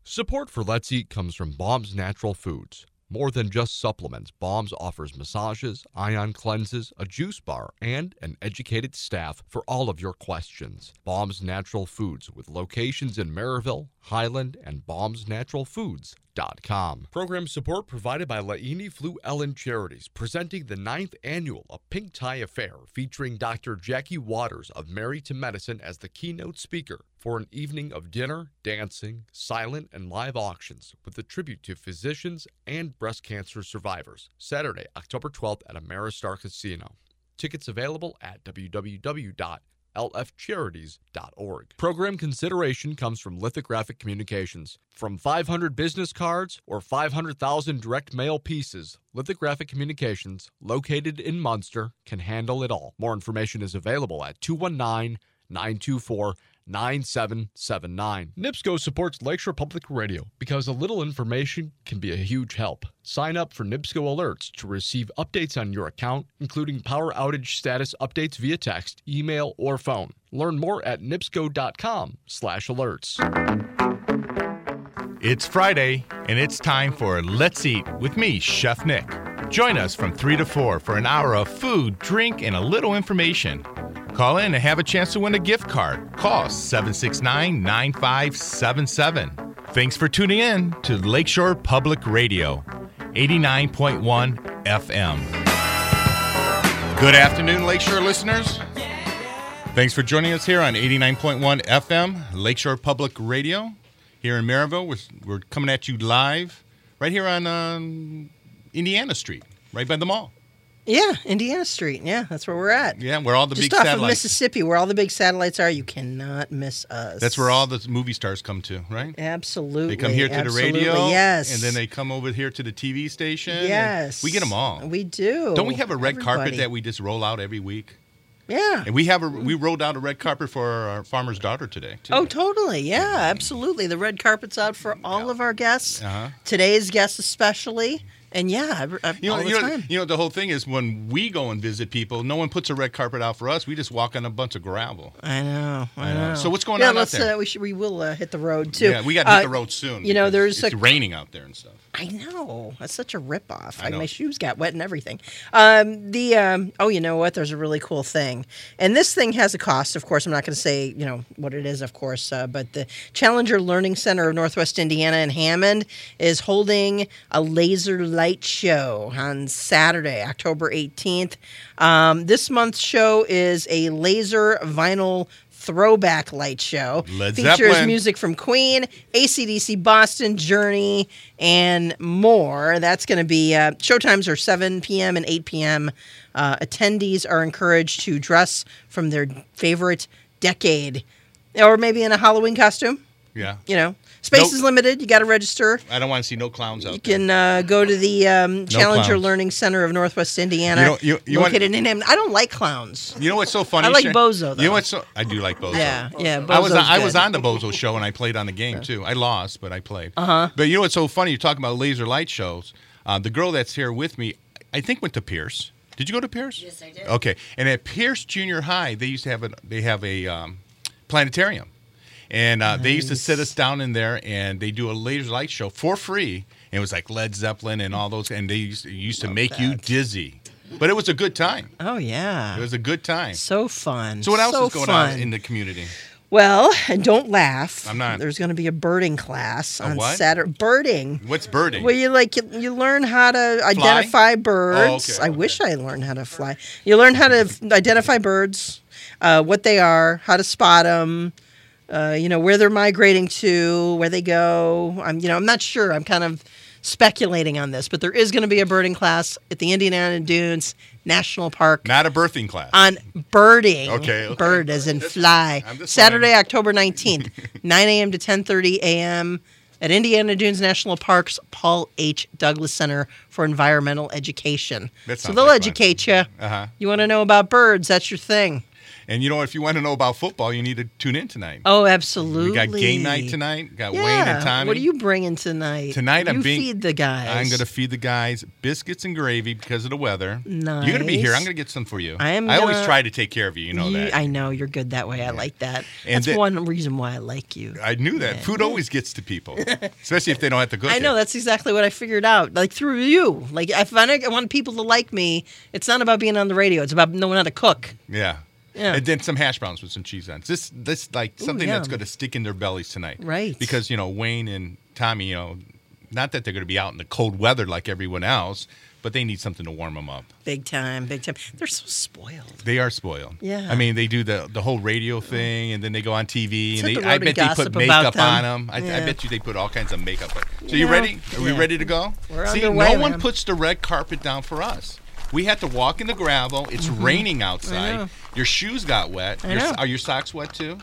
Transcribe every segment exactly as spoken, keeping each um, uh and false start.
Support for Let's Eat comes from Baum's Natural Foods. More than just supplements, Baum's offers massages, ion cleanses, a juice bar, and an educated staff for all of your questions. Baum's Natural Foods, with locations in Maryville, Highland, and baums natural foods dot com. Program support provided by Laini Flu Ellen Charities, presenting the ninth annual A Pink Tie Affair, featuring Doctor Jackie Waters of Married to Medicine as the keynote speaker for an evening of dinner, dancing, silent, and live auctions with a tribute to physicians and breast cancer survivors. Saturday, October twelfth at Ameristar Casino. Tickets available at w w w dot l f charities dot org. Program consideration comes from Lithographic Communications. From five hundred business cards or five hundred thousand direct mail pieces, Lithographic Communications, located in Munster, can handle it all. More information is available at two one nine, nine two four, nine seven seven nine. NIPSCO supports Lakeshore Public Radio because a little information can be a huge help. Sign up for NIPSCO alerts to receive updates on your account, including power outage status updates via text, email, or phone. Learn more at nipsco dot com slash alerts. It's Friday, and it's time for Let's Eat with me, Chef Nick. Join us from three to four for an hour of food, drink, and a little information. Call in and have a chance to win a gift card. Call seven six nine, nine five seven seven. Thanks for tuning in to Lakeshore Public Radio, eighty-nine point one F M. Good afternoon, Lakeshore listeners. Thanks for joining us here on eighty-nine point one F M, Lakeshore Public Radio. Here in Maryville, we're, we're coming at you live right here on um, Indiana Street, right by the mall. Yeah, Indiana Street. Yeah, that's where we're at. Yeah, where all the Just big off satellites. of Mississippi, where all the big satellites are. You cannot miss us. That's where all the movie stars come to, right? Absolutely. They come here to Absolutely, the radio, yes. and then they come over here to the T V station. Yes. We get them all. We do. Don't we have a red Everybody. carpet that we just roll out every week? Yeah. And we have a we rolled out a red carpet for our farmer's daughter today, too. Oh, totally. Yeah, absolutely. The red carpet's out for all of our guests. Uh-huh. Today's guests especially. And yeah, You know, all the you know, time. you know, the whole thing is when we go and visit people, no one puts a red carpet out for us. We just walk on a bunch of gravel. I know. I, I know. know. So what's going yeah, on out let's, there? Uh, we should. We will uh, hit the road too. Yeah, we got to hit Uh, the road soon. You know, because there's it's a, raining out there and stuff. I know. That's such a ripoff. I Like, know. my shoes got wet and everything. Um, the um, oh, you know what? There's a really cool thing, and this thing has a cost. Of course, I'm not going to say you know what it is. Of course, uh, but the Challenger Learning Center of Northwest Indiana in Hammond is holding a laser light show on Saturday, October eighteenth. Um, this month's show is a laser vinyl throwback light show. Led Features Zeppelin. music from Queen, A C D C, Boston, Journey, and more. That's going to be, uh, showtimes are seven p.m. and eight p.m. Uh, attendees are encouraged to dress from their favorite decade, or maybe in a Halloween costume. Yeah. You know, space Nope. is limited. You got to register. I don't want to see no clowns out You there. can uh, go to the um, Challenger clowns. Learning Center of Northwest Indiana, You know- you- you want- located in Hammond. I don't like clowns. You know what's so funny? I like Sharon? Bozo, though. You know what's so? I do like Bozo. Yeah, yeah. I was on, Bozo's I was good. on the Bozo show and I played on the game too. I lost, but I played. Uh huh. But you know what's so funny? You're talking about laser light shows. Uh, the girl that's here with me, I think went to Pierce. Did you go to Pierce? Yes, I did. Okay. And at Pierce Junior High, they used to have a they have a um, planetarium, and uh, they used to sit us down in there and they do a laser light show for free. And it was like Led Zeppelin and all those, and they used to, used to make you dizzy. But it was a good time. Oh, yeah. It was a good time. So fun. So what else so is going fun. on in the community? Well, and don't laugh. I'm not. There's going to be a birding class A on what? Saturday. Birding. What's birding? Well, you like you, you learn how to identify birds. Oh, okay, I okay. wish I learned how to fly. You learn how to f- identify birds, uh, what they are, how to spot them. Uh, you know where they're migrating to, where they go. I'm, you know, I'm not sure. I'm kind of speculating on this, but there is going to be a birding class at the Indiana Dunes National Park. Not a birthing class. On birding. Okay, okay. Bird as in fly. I'm just Saturday, fine. October nineteenth, nine a.m. to ten thirty a.m. at Indiana Dunes National Park's Paul H. Douglas Center for Environmental Education. That So sounds they'll like fun. educate you. Uh-huh. You want to know about birds, that's your thing. And you know, if you want to know about football, you need to tune in tonight. Oh, absolutely. We got game night tonight. Got yeah. Wayne and Tommy. What are you bringing tonight? Tonight, I'm you being. feed the guys. I'm going to feed the guys biscuits and gravy because of the weather. Nice. You're going to be here. I'm going to get some for you. I am. I gonna, always try to take care of you. You know you, that. I know you're good that way. I like that. And That's the- one reason why I like you. I knew that. Yeah. Food always gets to people, especially if they don't have to cook I know it. that's exactly what I figured out. Like through you, like if I I want people to like me, it's not about being on the radio. It's about knowing how to cook. Yeah. Yeah. And then some hash browns with some cheese on. This, this like Ooh, something that's yum. going to stick in their bellies tonight. Right. Because, you know, Wayne and Tommy, you know, not that they're going to be out in the cold weather like everyone else, but they need something to warm them up. Big time, big time. They're so spoiled. They are spoiled. Yeah. I mean, they do the the whole radio thing, and then they go on T V, Said and the they, I rodent bet they put gossip makeup about them. on them. I, I Yeah. bet you they put all kinds of makeup on. So Yeah. you ready? Are we Yeah. ready to go? We're See, underway, no one man. puts the red carpet down for us. We had to walk in the gravel. It's raining know. outside. Your shoes got wet. Mm-hmm. I Your, know. Are your socks wet too?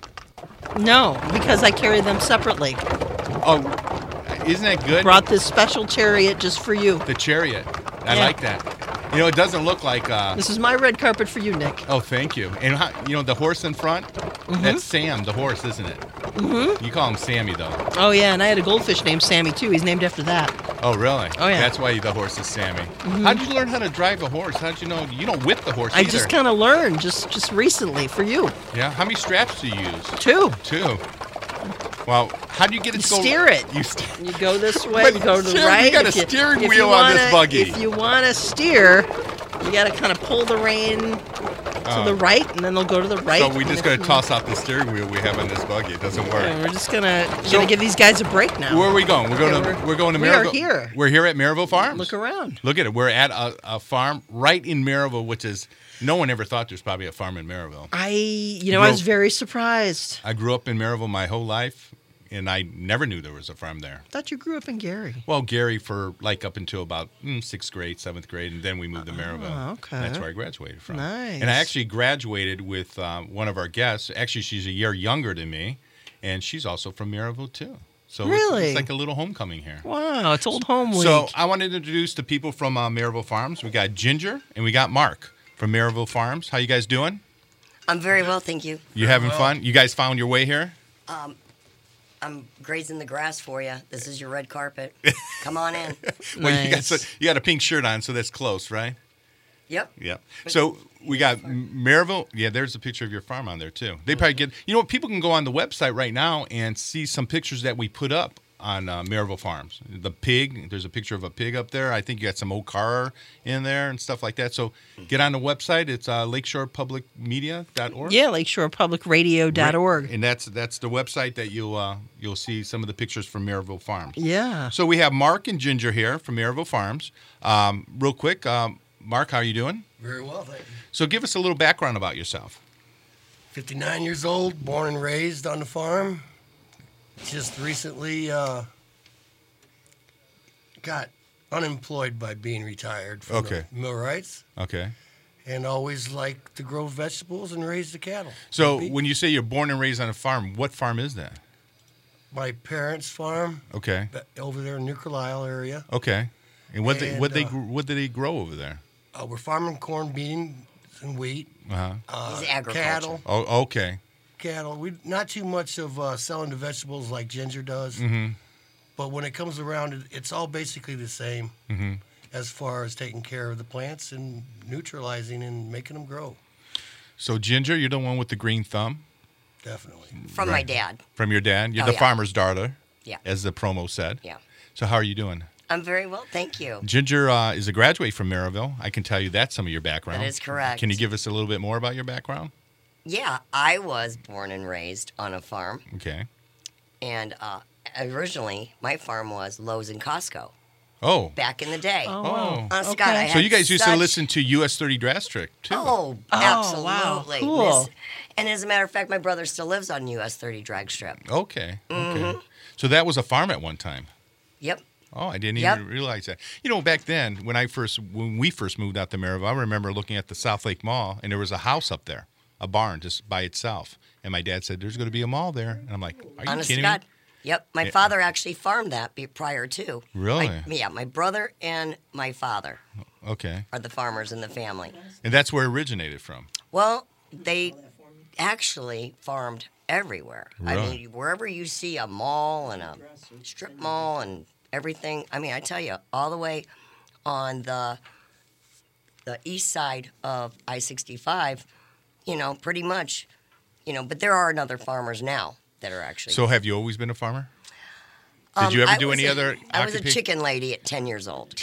No, because I carry them separately. Oh, isn't that good? Brought this special chariot just for you. The chariot. I Yeah. like that. You know, it doesn't look like. Uh, This is my red carpet for you, Nick. oh, thank you. And how, you know the horse in front? Mm-hmm. That's Sam, the horse, isn't it? Mm-hmm. You call him Sammy, though. Oh yeah, and I had a goldfish named Sammy too. He's named after that. Oh, really? Oh, yeah. That's why the horse is Sammy. How'd you learn how to drive a horse? How'd you know? You don't whip the horse I either. just kind of learned just just recently for you Yeah. How many straps do you use? too. Two. Well, how do you get it You to go? steer it. You steer. You go this way, But you go to the steer- we right. got a If you- steering if wheel you on this wanna- buggy. If you want to steer, you got to kind of pull the rein to Oh. the right, and then they'll go to the right. So we and just if gotta you- toss out the steering wheel we have on this buggy. It doesn't work. Yeah, we're just gonna So- gonna give these guys a break now. Where are we going? We're going Okay, to we're- we're going to we are Maryville. here. We're here at Maryville Farms. Look around. Look at it. We're at a, a farm right in Maryville, which is no one ever thought there's probably a farm in Maryville. I, you know, I Well- was very surprised. I grew up in Maryville my whole life, and I never knew there was a farm there. I thought you grew up in Gary. Well, Gary for like up until about mm, sixth grade, seventh grade, and then we moved to Maryville. okay. That's where I graduated from. Nice. And I actually graduated with uh, one of our guests. Actually, she's a year younger than me, and she's also from Maryville too. So it's- Really? it's, like a little homecoming here. Wow, it's old home week. So I wanted to introduce the people from uh, Maryville Farms. We got Ginger and we got Mark from Maryville Farms. How you guys doing? I'm very well, thank you. You having fun? You guys found your way here? I'm grazing the grass for you. This is your red carpet. Come on in. Well, you got Nice. so, you got a pink shirt on, so that's close, right? Yep. Yep. So we got Maryville. Yeah, there's a picture of your farm on there too. They probably get. You know what? People can go on the website right now and see some pictures that we put up on uh, Maryville Farms. The pig. There's a picture of a pig up there. I think you got some old car in there and stuff like that. So get on the website. It's uh, lakeshore public media dot org. yeah, lakeshore public radio dot org. And that's that's the website that you'll uh, you'll see some of the pictures from Maryville Farms. Yeah. So we have Mark and Ginger here from Maryville Farms. Um, real quick, um, Mark, how are you doing? Very well, thank you. So give us a little background about yourself. fifty-nine years old, born and raised on the farm. Just recently uh, got unemployed by being retired from Okay. the millwrights, Okay. and always liked to grow vegetables and raise the cattle. So Beef. when you say you're born and raised on a farm, what farm is that? My parents' farm Okay. ba- over there in New Carlisle area. Okay. And what they And, what they uh, gr- what did they grow over there? Uh, we're farming corn, beans, and wheat. Uh-huh. Uh, He's agriculture. Cattle, Oh, okay. cattle. We not too much of uh, selling the vegetables like Ginger does. Mm-hmm. But when it comes around, it, it's all basically the same Mm-hmm. as far as taking care of the plants and neutralizing and making them grow. So Ginger, you're the one with the green thumb Definitely. From my dad. from your dad. You're Oh, the yeah. farmer's daughter, Yeah. as the promo said. Yeah. So how are you doing? I'm very well, thank you. Ginger uh, is a graduate from Maryville. I can tell you that's some of your background. That is correct. Can you give us a little bit more about your background? Yeah, I was born and raised on a farm, Okay. and uh, originally my farm was Lowe's and Costco Oh. back in the day. Oh, Oh. wow. Honest to God, I So had you guys used to such- listen to U S thirty Draft Trick too. Oh, Oh, wow. absolutely. Cool. This- and as a matter of fact, my brother still lives on U S thirty drag strip. Okay. Mm-hmm. Okay. So that was a farm at one time. Yep. Oh, I didn't Yep. even realize that. You know, back then when I first when we first moved out to Maryville, I remember looking at the South Lake Mall and there was a house up there, a barn just by itself. And my dad said, "There's going to be a mall there." And I'm like, "Are you Honest to kidding God. me?" Yep. My Yeah. father actually farmed that be- prior to. Really? My- yeah. My brother and my father Okay. are the farmers in the family. And that's where it originated from. Well, they actually farmed everywhere. I Really? mean, wherever you see a mall and a strip mall and everything. I mean, I tell you, all the way on the the east side of I sixty-five, you know, pretty much, you know. But there are other farmers now that are actually. So have you always been a farmer? Did Um, you ever I do was any a- other I was a occupation? chicken lady at ten years old.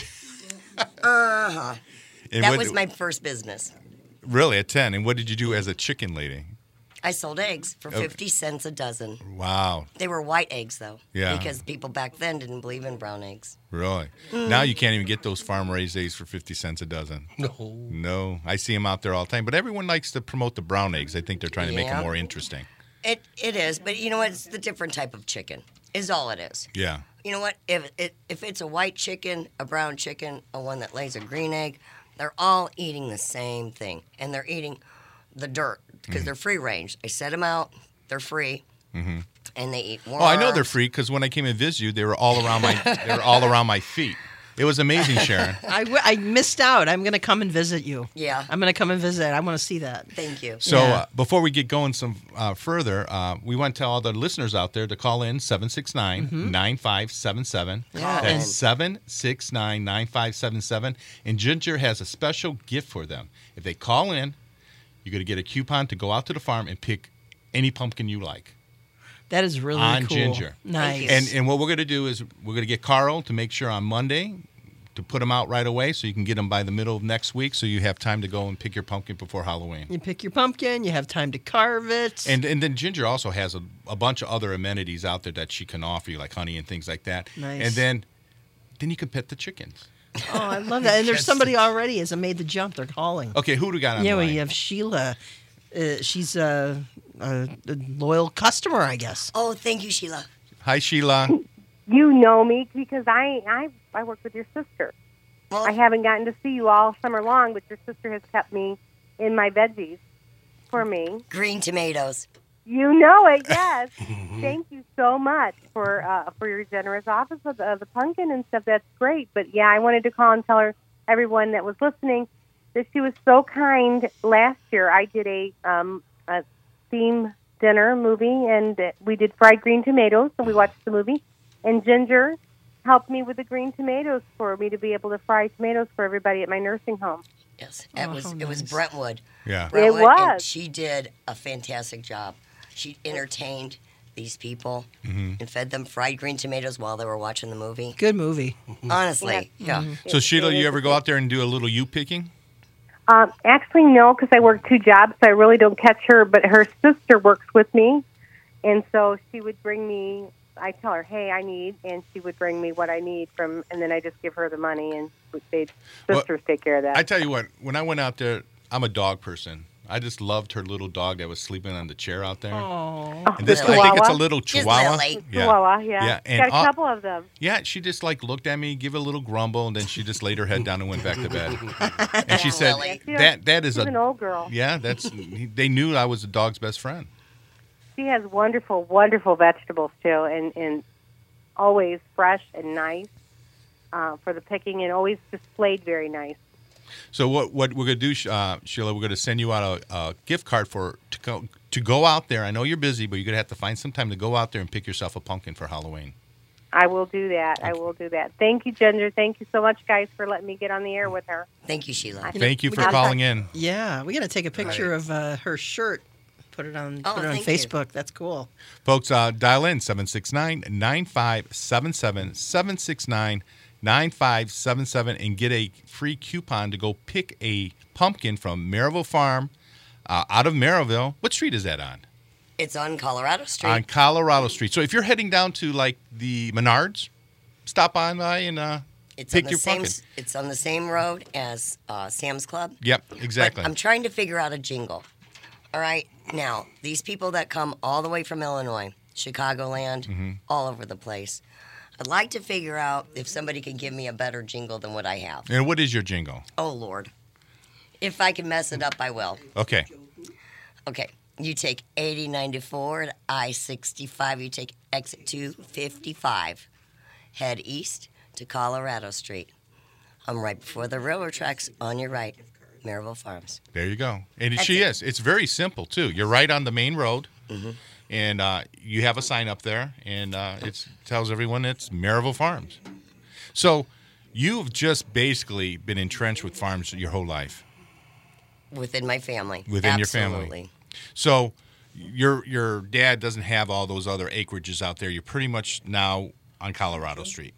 uh-huh. And That what- was my first business. Really, at ten. And what did you do as a chicken lady? I sold eggs for Okay. fifty cents a dozen. Wow. They were white eggs, though. Yeah. Because people back then didn't believe in brown eggs. Really? Mm. Now you can't even get those farm-raised eggs for fifty cents a dozen. No. No. I see them out there all the time. But everyone likes to promote the brown eggs. I think they're trying to make them Yeah. more interesting. It It is, but you know what? It's the different type of chicken, is all it is. Yeah. You know what? If it if it's a white chicken, a brown chicken, a one that lays a green egg, they're all eating the same thing, and they're eating the dirt because they're free range. I set them out; they're free, and they eat worms. Oh, I know they're free because when I came and visited you, they were all around my they were all around my feet. It was amazing, Sharon. I, w- I missed out. I'm going to come and visit you. Yeah. I'm going to come and visit. I want to see that. Thank you. So Yeah. uh, before we get going some uh, further, uh, we want to tell all the listeners out there to call in seven six nine, nine five seven seven. Yeah, That's and- seven six nine, nine five seven seven. And Ginger has a special gift for them. If they call in, you're going to get a coupon to go out to the farm and pick any pumpkin you like. That is really On cool. Ginger. Nice. you. And and what we're going to do is we're going to get Carl to make sure on Monday to put them out right away so you can get them by the middle of next week so you have time to go and pick your pumpkin before Halloween. You pick your pumpkin. You have time to carve it. And and then Ginger also has a, a bunch of other amenities out there that she can offer you, like honey and things like that. Nice. And then then you can pet the chickens. oh, I love that. And there's somebody already has made the jump. They're calling. Okay, who do we got on Yeah, the line? we have Sheila. Uh, she's a, a, a loyal customer, I guess. Oh, thank you, Sheila. Hi, Sheila. You know me because I, I I work with your sister. Well, I haven't gotten to see you all summer long, but your sister has kept me in my veggies for me. green tomatoes. You know it, yes. Thank you so much for uh, for your generous offer of the, of the pumpkin and stuff. That's great. But yeah, I wanted to call and tell her, everyone that was listening, that she was so kind. Last year, I did a um, a theme dinner movie, and uh, we did fried green tomatoes. So we watched the movie, and Ginger helped me with the green tomatoes for me to be able to fry tomatoes for everybody at my nursing home. Yes, it Oh, was how it was nice. Brentwood. Yeah. Brentwood, It and was. she did a fantastic job. She entertained these people and fed them fried green tomatoes while they were watching the movie. Good movie. Honestly, yeah. So, Sheila, it you is- ever go out there and do a little you picking? Um, actually, no, because I work two jobs, so I really don't catch her. But her sister works with me, and so she would bring me. I tell her, "Hey, I need," and she would bring me what I need from, and then I just give her the money, and they Well, sisters take care of that. I tell you what, when I went out there, I'm a dog person. I just loved her little dog that was sleeping on the chair out there. Oh. And this, Really? I think it's a Chihuahua? little She's Chihuahua. Lily. Yeah. Chihuahua, yeah, Yeah, and got a all- couple of them. Yeah, she just like looked at me, give a little grumble, and then she just laid her head down and went back to bed. And she said, Lily. "That that is She's an a old girl. yeah. That's they knew I was the dog's best friend." She has wonderful, wonderful vegetables too, and and always fresh and nice uh, for the picking, and always displayed very nice. So what what we're gonna do, uh, Sheila? We're gonna send you out a, a gift card for to go to go out there. I know you're busy, but you're gonna have to find some time to go out there and pick yourself a pumpkin for Halloween. I will do that. I will do that. Thank you, Ginger. Thank you so much, guys, for letting me get on the air with her. Thank you, Sheila. Thank you we for gotta- calling in. Yeah, we got to take a picture of uh, her shirt. Put it on. Oh, put it on thank you. Facebook. That's cool. Folks, uh, dial in seven six nine, nine five seven seven, seven six nine, nine five seven seven and get a free coupon to go pick a pumpkin from Maryville Farm uh, out of Maryville. What street is that on? It's on Colorado Street. On Colorado Street. So if you're heading down to like the Menards, stop on by and uh, it's pick on the your same. pumpkin. It's on the same road as uh, Sam's Club. Yep, exactly. But I'm trying to figure out a jingle. All right, now these people that come all the way from Illinois, Chicagoland, Mm-hmm. all over the place. I'd like to figure out if somebody can give me a better jingle than what I have. And what is your jingle? Oh Lord, if I can mess it up, I will. Okay. Okay, you take eighty ninety-four at I sixty-five. You take exit two fifty-five. Head east to Colorado Street. I'm right before the railroad tracks on your right. Maryville Farms. There you go. And That's she it. is. It's very simple, too. You're right on the main road, mm-hmm. and uh, you have a sign up there, and uh, it tells everyone it's Maryville Farms. So you've just basically been entrenched with farms your whole life. Within my family. Within Absolutely. your family. So your your dad doesn't have all those other acreages out there. You're pretty much now on Colorado Street.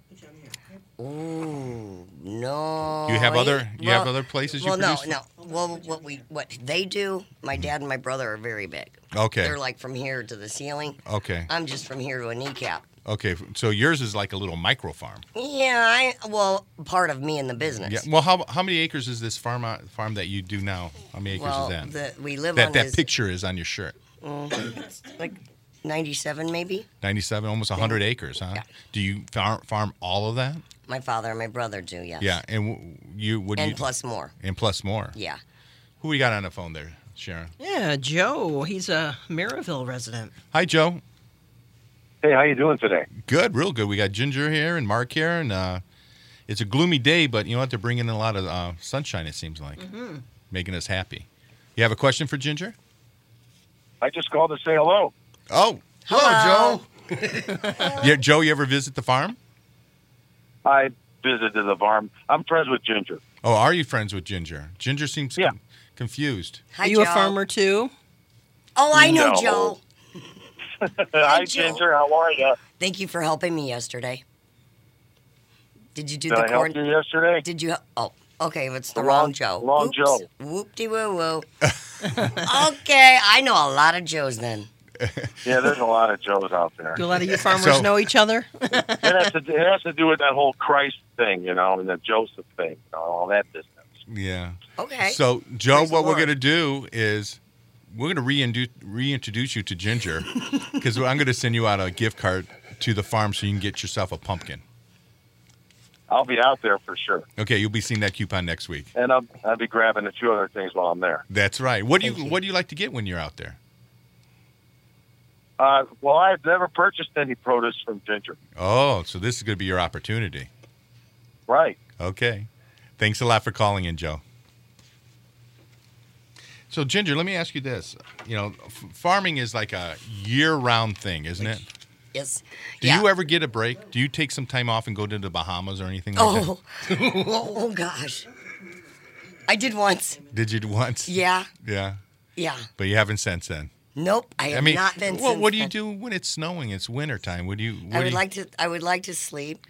Ooh, no. You have other you well, have other places you well, produce? no, no. Well, what we what they do, my dad and my brother are very big. Okay. They're like from here to the ceiling. Okay. I'm just from here to a kneecap. Okay. So yours is like a little micro farm. Yeah, I well, part of me in the business. Yeah. Well, how how many acres is this farm uh, farm that you do now? How many acres well, is that? The, we live that on that this, picture is on your shirt. mm, it's like ninety-seven maybe. ninety-seven, almost one hundred acres, huh? Yeah. Do you farm, farm all of that? My father and my brother do, yes. Yeah, and w- you what do And you plus more. and plus more. Yeah. Who we got on the phone there, Sharon? Yeah, Joe. He's a Maryville resident. Hi, Joe. Hey, how you doing today? Good, real good. We got Ginger here and Mark here, and uh, it's a gloomy day, but you know what? They're bringing in a lot of uh, sunshine. It seems like, Mm-hmm. making us happy. You have a question for Ginger? I just called to say hello. Oh, Hello, Hello. Joe. yeah, Joe. You ever visit the farm? I visited the farm. I'm friends with Ginger. Oh, are you friends with Ginger? Ginger seems Yeah. con- confused. Hi, Are you Joe. a farmer too? Oh, I know, No. Joe. Hi, Joe. Ginger. How are you? Thank you for helping me yesterday. Did you do Did the I help corn? you yesterday? Did you? Oh, okay. It's the The wrong wrong- Joe. wrong Oops. Joe. Whoop de woo woo. Okay, I know a lot of Joes then. Yeah, there's a lot of Joes out there. Do a lot of you farmers So- know each other? It has, to, it has to do with that whole Christ thing, you know, and the Joseph thing, you know, all that business. Yeah. Okay. So, Joe, Praise the what we're Lord. going to do is we're going to reintroduce, reintroduce you to Ginger because I'm going to send you out a gift card to the farm so you can get yourself a pumpkin. I'll be out there for sure, Okay, you'll be seeing that coupon next week. and I'll, I'll be grabbing a few other things while I'm there. That's right. What do you, Thank you. what do you like to get when you're out there? Uh, well, I've never purchased any produce from Ginger. Oh, so this is going to be your opportunity. Right. Okay. Thanks a lot for calling in, Joe. So, Ginger, let me ask you this. You know, f- farming is like a year-round thing, isn't it? Yes. Do yeah. you ever get a break? Do you take some time off and go to the Bahamas or anything like Oh. oh gosh. I did once. that? Did you once? Yeah. Yeah. Yeah. But you haven't since then. Nope. I have I mean, not been. well, since what do you then. do when it's snowing? It's wintertime. What do you? What I do would you, like to. I would like to sleep.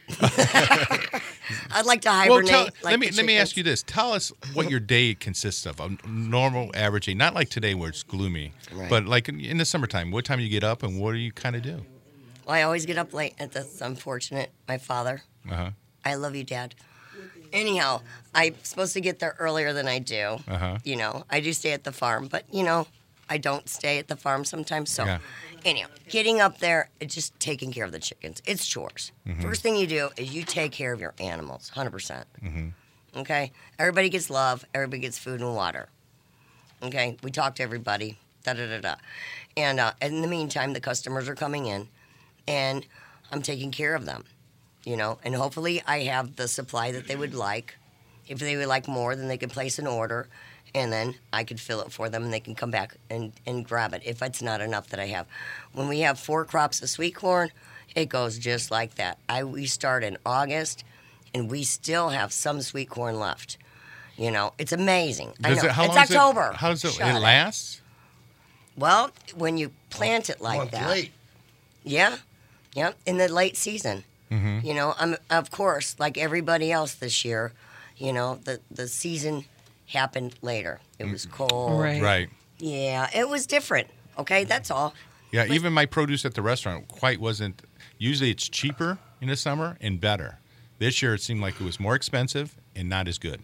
I'd like to Well, hibernate. tell, like let me the let me ask chickens. you this. Tell us what your day consists of. A normal, average day, not like today where it's gloomy, Right. but like in, in the summertime. What time you get up and what do you kind of do? Well, I always get up late. and That's unfortunate. My father. Uh huh. I love you, Dad. Anyhow, I'm supposed to get there earlier than I do. Uh huh. You know, I do stay at the farm, but you know, I don't stay at the farm sometimes. So, Yeah. anyhow, getting up there, it's just taking care of the chickens. It's chores. Mm-hmm. First thing you do is you take care of your animals, one hundred percent. Mm-hmm. Okay? Everybody gets love, everybody gets food and water. Okay? We talk to everybody, da da da da. And uh, in the meantime, the customers are coming in, and I'm taking care of them. You know, and hopefully I have the supply that they would like. If they would like more, then they can place an order, and then I could fill it for them, and they can come back and, and grab it if it's not enough that I have. When we have four crops of sweet corn, it goes just like that. I we start in August, and we still have some sweet corn left. You know, it's amazing. I Does know. it, how it's long is October. It, how does it, Shut it up. last? Well, when you plant it like Month that. late. Yeah, yeah, in the late season. Mm-hmm. You know, I'm of course like everybody else this year. You know, the the season happened later. It was cold. Right. Right. Yeah, it was different. Okay, that's all. Yeah. Even my produce at the restaurant quite wasn't. Usually it's cheaper in the summer and better. This year it seemed like it was more expensive and not as good.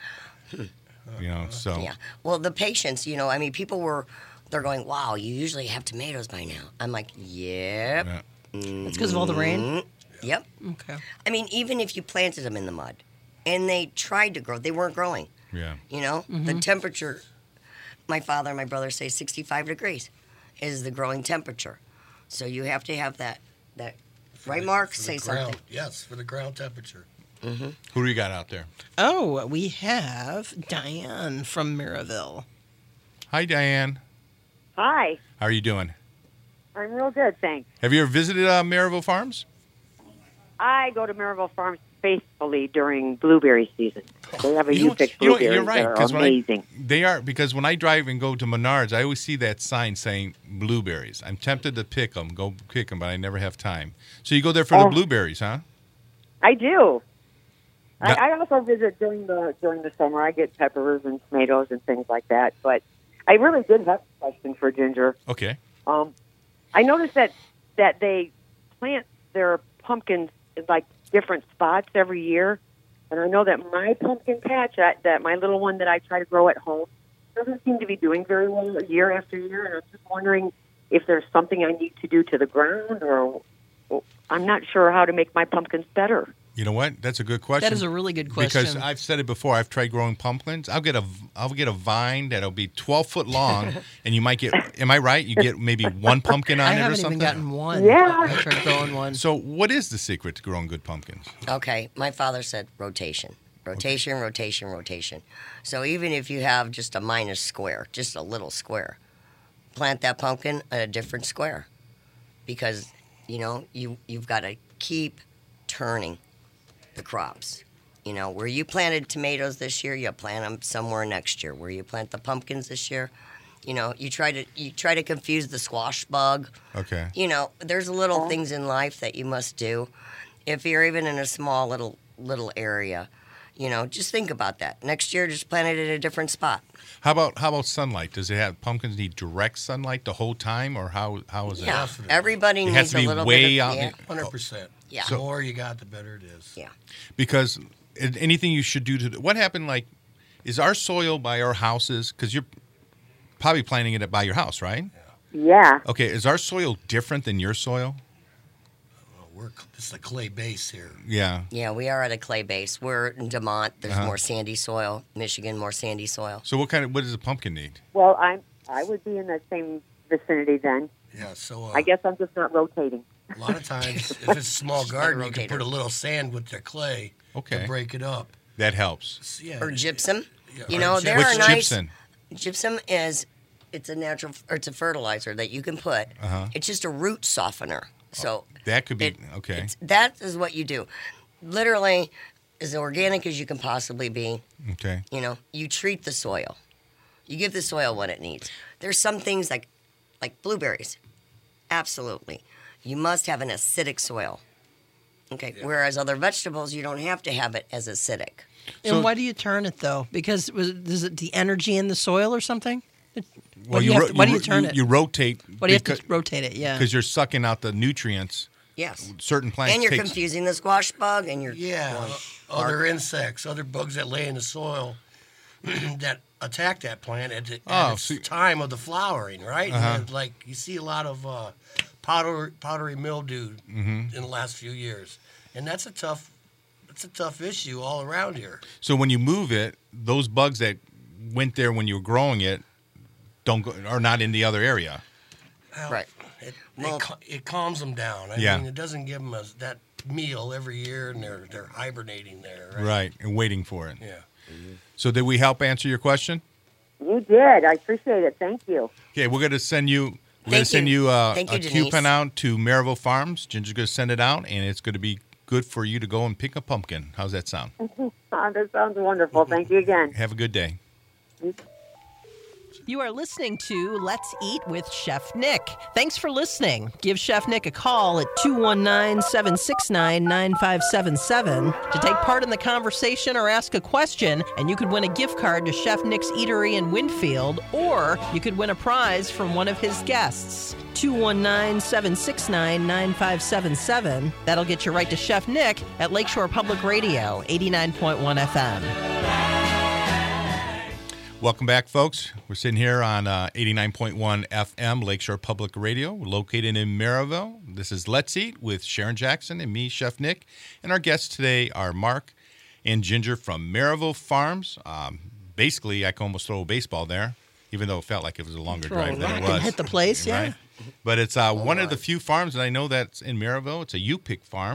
You know, so Yeah. Well, the patience. You know, I mean, people were. They're going, wow, you usually have tomatoes by now. I'm like, yep. Yeah. It's because of all the rain? Mm, Yep. Okay. I mean, even if you planted them in the mud and they tried to grow, they weren't growing. Yeah. You know, the temperature, my father and my brother say sixty-five degrees is the growing temperature. So you have to have that, that right, Mark? For the Say ground. something. Yes, for the ground temperature. Mm-hmm. Who do you got out there? Oh, we have Diane from Maryville. Hi, Diane. Hi. How are you doing? I'm real good, thanks. Have you ever visited uh, Maryville Farms? I go to Maryville Farms faithfully during blueberry season. They have a You know- U-pick you know, blueberries you're right, that are 'cause when I- amazing. They are, because when I drive and go to Menards, I always see that sign saying blueberries. I'm tempted to pick them, go pick them, but I never have time. So you go there for the Oh. blueberries, huh? I do. I, Yeah. I also visit during the during the summer. I get peppers and tomatoes and things like that. But I really did have a question for Ginger. Okay. Um, I noticed that that they plant their pumpkins in like different spots every year, and I know that my pumpkin patch, that, that my little one that I try to grow at home, doesn't seem to be doing very well year after year. And I'm just wondering if there's something I need to do to the ground, or or I'm not sure how to make my pumpkins better. You know what? That's a good question. That is a really good question. Because I've said it before. I've tried growing pumpkins. I'll get a I'll get a vine that'll be twelve foot long, and you might get. Am I right? You get maybe one pumpkin on I it or haven't something. even gotten one. Yeah. I tried growing one. So, what is the secret to growing good pumpkins? Okay, my father said rotation. Rotation, rotation, rotation. So even if you have just a minus square, just a little square, plant that pumpkin at a different square. Because, you know, you, you've got to keep turning the crops. You know, where you planted tomatoes this year, you plant them somewhere next year. Where you plant the pumpkins this year, you know, you try to you try to confuse the squash bug. Okay. You know, there's little things in life that you must do. If you're even in a small little little area, you know, just think about that. Next year, just plant it in a different spot. How about how about sunlight? Does it have pumpkins need direct sunlight the whole time, or how how is Yeah, it? everybody It needs has to be a little way bit of out. yeah. in- Hundred percent. Yeah. The more you got, the better it is. Yeah. Because it- anything you should do to what happened? Like, is our soil by our houses? Because you're probably planting it by your house, right? Yeah. Okay. Is our soil different than your soil? Well, we're this is a clay base here. Yeah. Yeah, we are at a clay base. We're in Demont. There's Uh-huh. more sandy soil. Michigan, more sandy soil. So what kind of what does a pumpkin need? Well, I I would be in that same vicinity then. Yeah, so uh, I guess I'm just not rotating. a lot of times, if it's a small garden, you can rotator. put a little sand with the clay Okay. to break it up. That helps. S- Yeah, Or gypsum. Yeah, You or know, gypsum. there What's are nice. gypsum? Gypsum is it's a natural or it's a fertilizer that you can put. Uh-huh. It's just a root softener. So That could be it- okay. it's, that is what you do. Literally, as organic as you can possibly be. Okay. You know, you treat the soil. You give the soil what it needs. There's some things like like blueberries. Absolutely. You must have an acidic soil. Okay. Whereas other vegetables, you don't have to have it as acidic. And So- why do you turn it though? Because was it, is it the energy in the soil or something? Well, do you have ro- to- why do you ro- turn it? You rotate. Why do you have to rotate it? Yeah. Because you're sucking out the nutrients. Yes. Certain plants. And you're takes- confusing the squash bug and you're Yeah, well, uh, other insects, other bugs that lay in the soil that attack that plant at, the, at Oh, its so- time of the flowering, right? Uh-huh. And like you see a lot of uh, powder, powdery mildew Mm-hmm. in the last few years, and that's a tough, that's a tough issue all around here. So when you move it, those bugs that went there when you were growing it don't go, are not in the other area. Well, Right. It, Well- it, cal- it calms them down. I Yeah. mean, it doesn't give them a, that meal every year, and they're they're hibernating there, right? Right. And waiting for it. Yeah. So did we help answer your question? You did. I appreciate it. Thank you. Okay, we're going to send you. We're going to Thank send you. you, uh, Thank you, a Denise. coupon out to Maryville Farms. Ginger's going to send it out, and it's going to be good for you to go and pick a pumpkin. How's that sound? Oh, that sounds wonderful. Thank you again. Have a good day. You are listening to Let's Eat with Chef Nick. Thanks for listening. Give Chef Nick a call at two one nine, seven six nine, nine five seven seven to take part in the conversation or ask a question, and you could win a gift card to Chef Nick's Eatery in Winfield, or you could win a prize from one of his guests. two one nine, seven six nine, nine five seven seven. That'll get you right to Chef Nick at Lakeshore Public Radio, eighty-nine point one F M. Welcome back, folks. We're sitting here on uh, eighty-nine point one F M, Lakeshore Public Radio, located in Maryville. This is Let's Eat with Sharon Jackson and me, Chef Nick. And our guests today are Mark and Ginger from Maryville Farms. Um, basically, I can almost throw a baseball there, even though it felt like it was a longer Throw a drive than rock it and was. hit the place, yeah. Right? But it's uh, one of the few farms that I know that's in Maryville. It's a U-pick farm.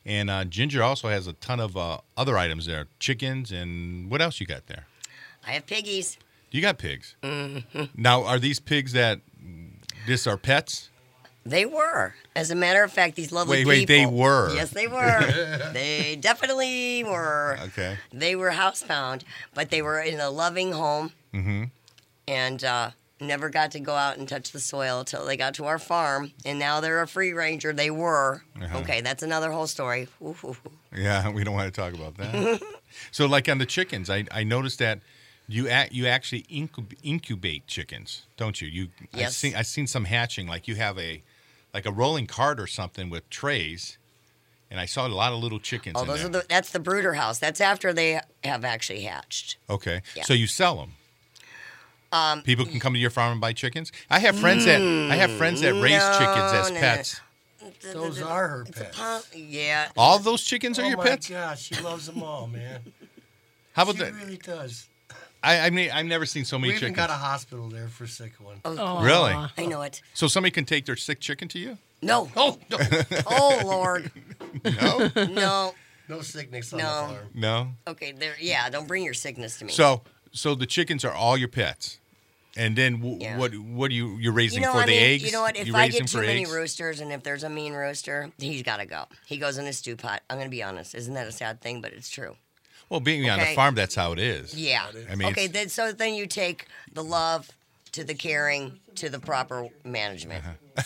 And uh, Ginger also has a ton of uh, other items there, chickens, and what else you got there? I have piggies. You got pigs. Mm-hmm. Now, are these pigs that this are pets? They were. As a matter of fact, these lovely Wait, people. wait, they were. Yes, they were. They definitely were. Okay. They were housebound, but they were in a loving home. Mm-hmm. And uh, never got to go out and touch the soil until they got to our farm. And now they're a free ranger. They were. Uh-huh. Okay, that's another whole story. Ooh. Yeah, we don't want to talk about that. So, like on the chickens, I, I noticed that you act, you actually incub- incubate chickens, don't you? You Yes. I've seen I've seen some hatching. Like you have a like a rolling cart or something with trays, and I saw a lot of little chickens. Oh, in those there. are the. That's the brooder house. That's after they have actually hatched. Okay, Yeah. so you sell them. Um, People can come to your farm and buy chickens. I have friends that I have friends that raise no, chickens as no, no. pets. Those are her It's a pets. pump- Yeah. All those chickens are oh your my pets. gosh, she loves them all, man. How about she that? really does. I, I mean, I've never seen so many We even chickens. got a hospital there for sick one. Oh, Really? I know it. So somebody can take their sick chicken to you? No. Oh no, Oh Lord. No, No. no sickness on No. the farm. no. Okay. There. Yeah. Don't bring your sickness to me. So, so the chickens are all your pets, and then w- Yeah. what? What do you you're raising You know, for I the mean, eggs? you know what? If you I raise get them too for many eggs? roosters, and if there's a mean rooster, he's got to go. He goes in a stew pot. I'm going to be honest. Isn't that a sad thing? But it's true. Well, being on a Okay. farm, that's how it is. Yeah. I mean, okay. it's- Then so then you take the love to the caring to the proper management.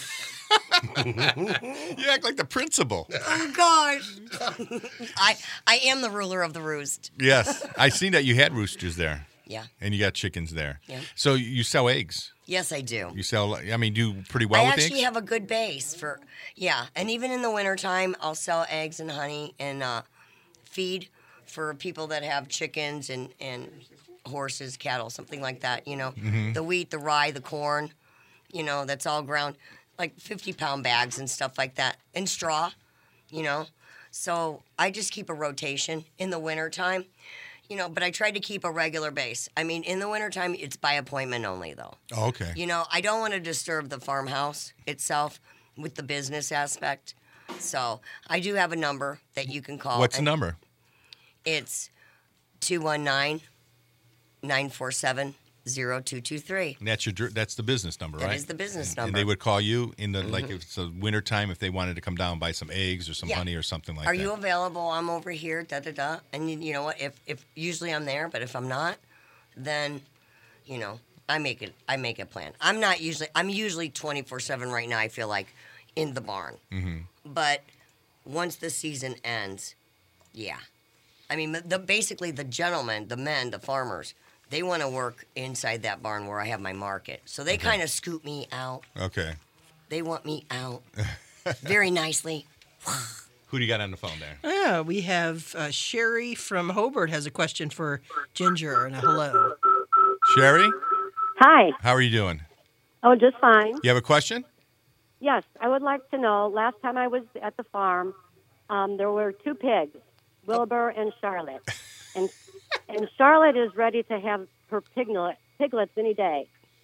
You act like the principal. Oh gosh. I I am the ruler of the roost. Yes, I seen that you had roosters there, Yeah. and you got chickens there. Yeah. So you sell eggs. Yes, I do. You sell. I mean, do pretty well I with actually eggs. have a good base for, yeah. And even in the wintertime, I'll sell eggs and honey and uh, feed for people that have chickens and, and horses, cattle, something like that, you know. Mm-hmm. The wheat, the rye, the corn, you know, that's all ground, like fifty pound bags and stuff like that. And straw, you know. So I just keep a rotation in the wintertime, you know, but I try to keep a regular base. I mean, in the wintertime, it's by appointment only, though. Oh, okay. You know, I don't want to disturb the farmhouse itself with the business aspect. So I do have a number that you can call. What's the and number? It's two one nine, nine four seven, zero two two three. And that's your. dir- That's the business number, That right? is the business And number. they would call you in the like if it's a winter time if they wanted to come down and buy some eggs or some Yeah. honey or something like Are that. you available? I'm over here, da da da. And you, you know what? If if usually I'm there, but if I'm not, then, you know, I make it. I make a plan. I'm not usually. I'm usually twenty-four seven right now. I feel like in the barn. Mm-hmm. But once the season ends, yeah. I mean, the basically the gentlemen, the men, the farmers, they want to work inside that barn where I have my market. So they kind of scoop me out. Okay. They want me out very nicely. Who do you got on the phone there? Yeah, we have uh, Sherry from Hobart has a question for Ginger and a hello. Sherry, Hi. how are you doing? Oh, just fine. You have a question? Yes, I would like to know. Last time I was at the farm, um, there were two pigs, Wilbur and Charlotte, and and Charlotte is ready to have her piglet, piglets any day.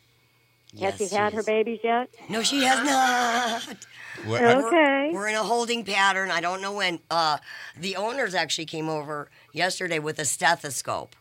Yes, Has she had she her is. babies yet? No, she has not. What, Okay. We're, we're in a holding pattern. I don't know when. Uh, the owners actually came over yesterday with a stethoscope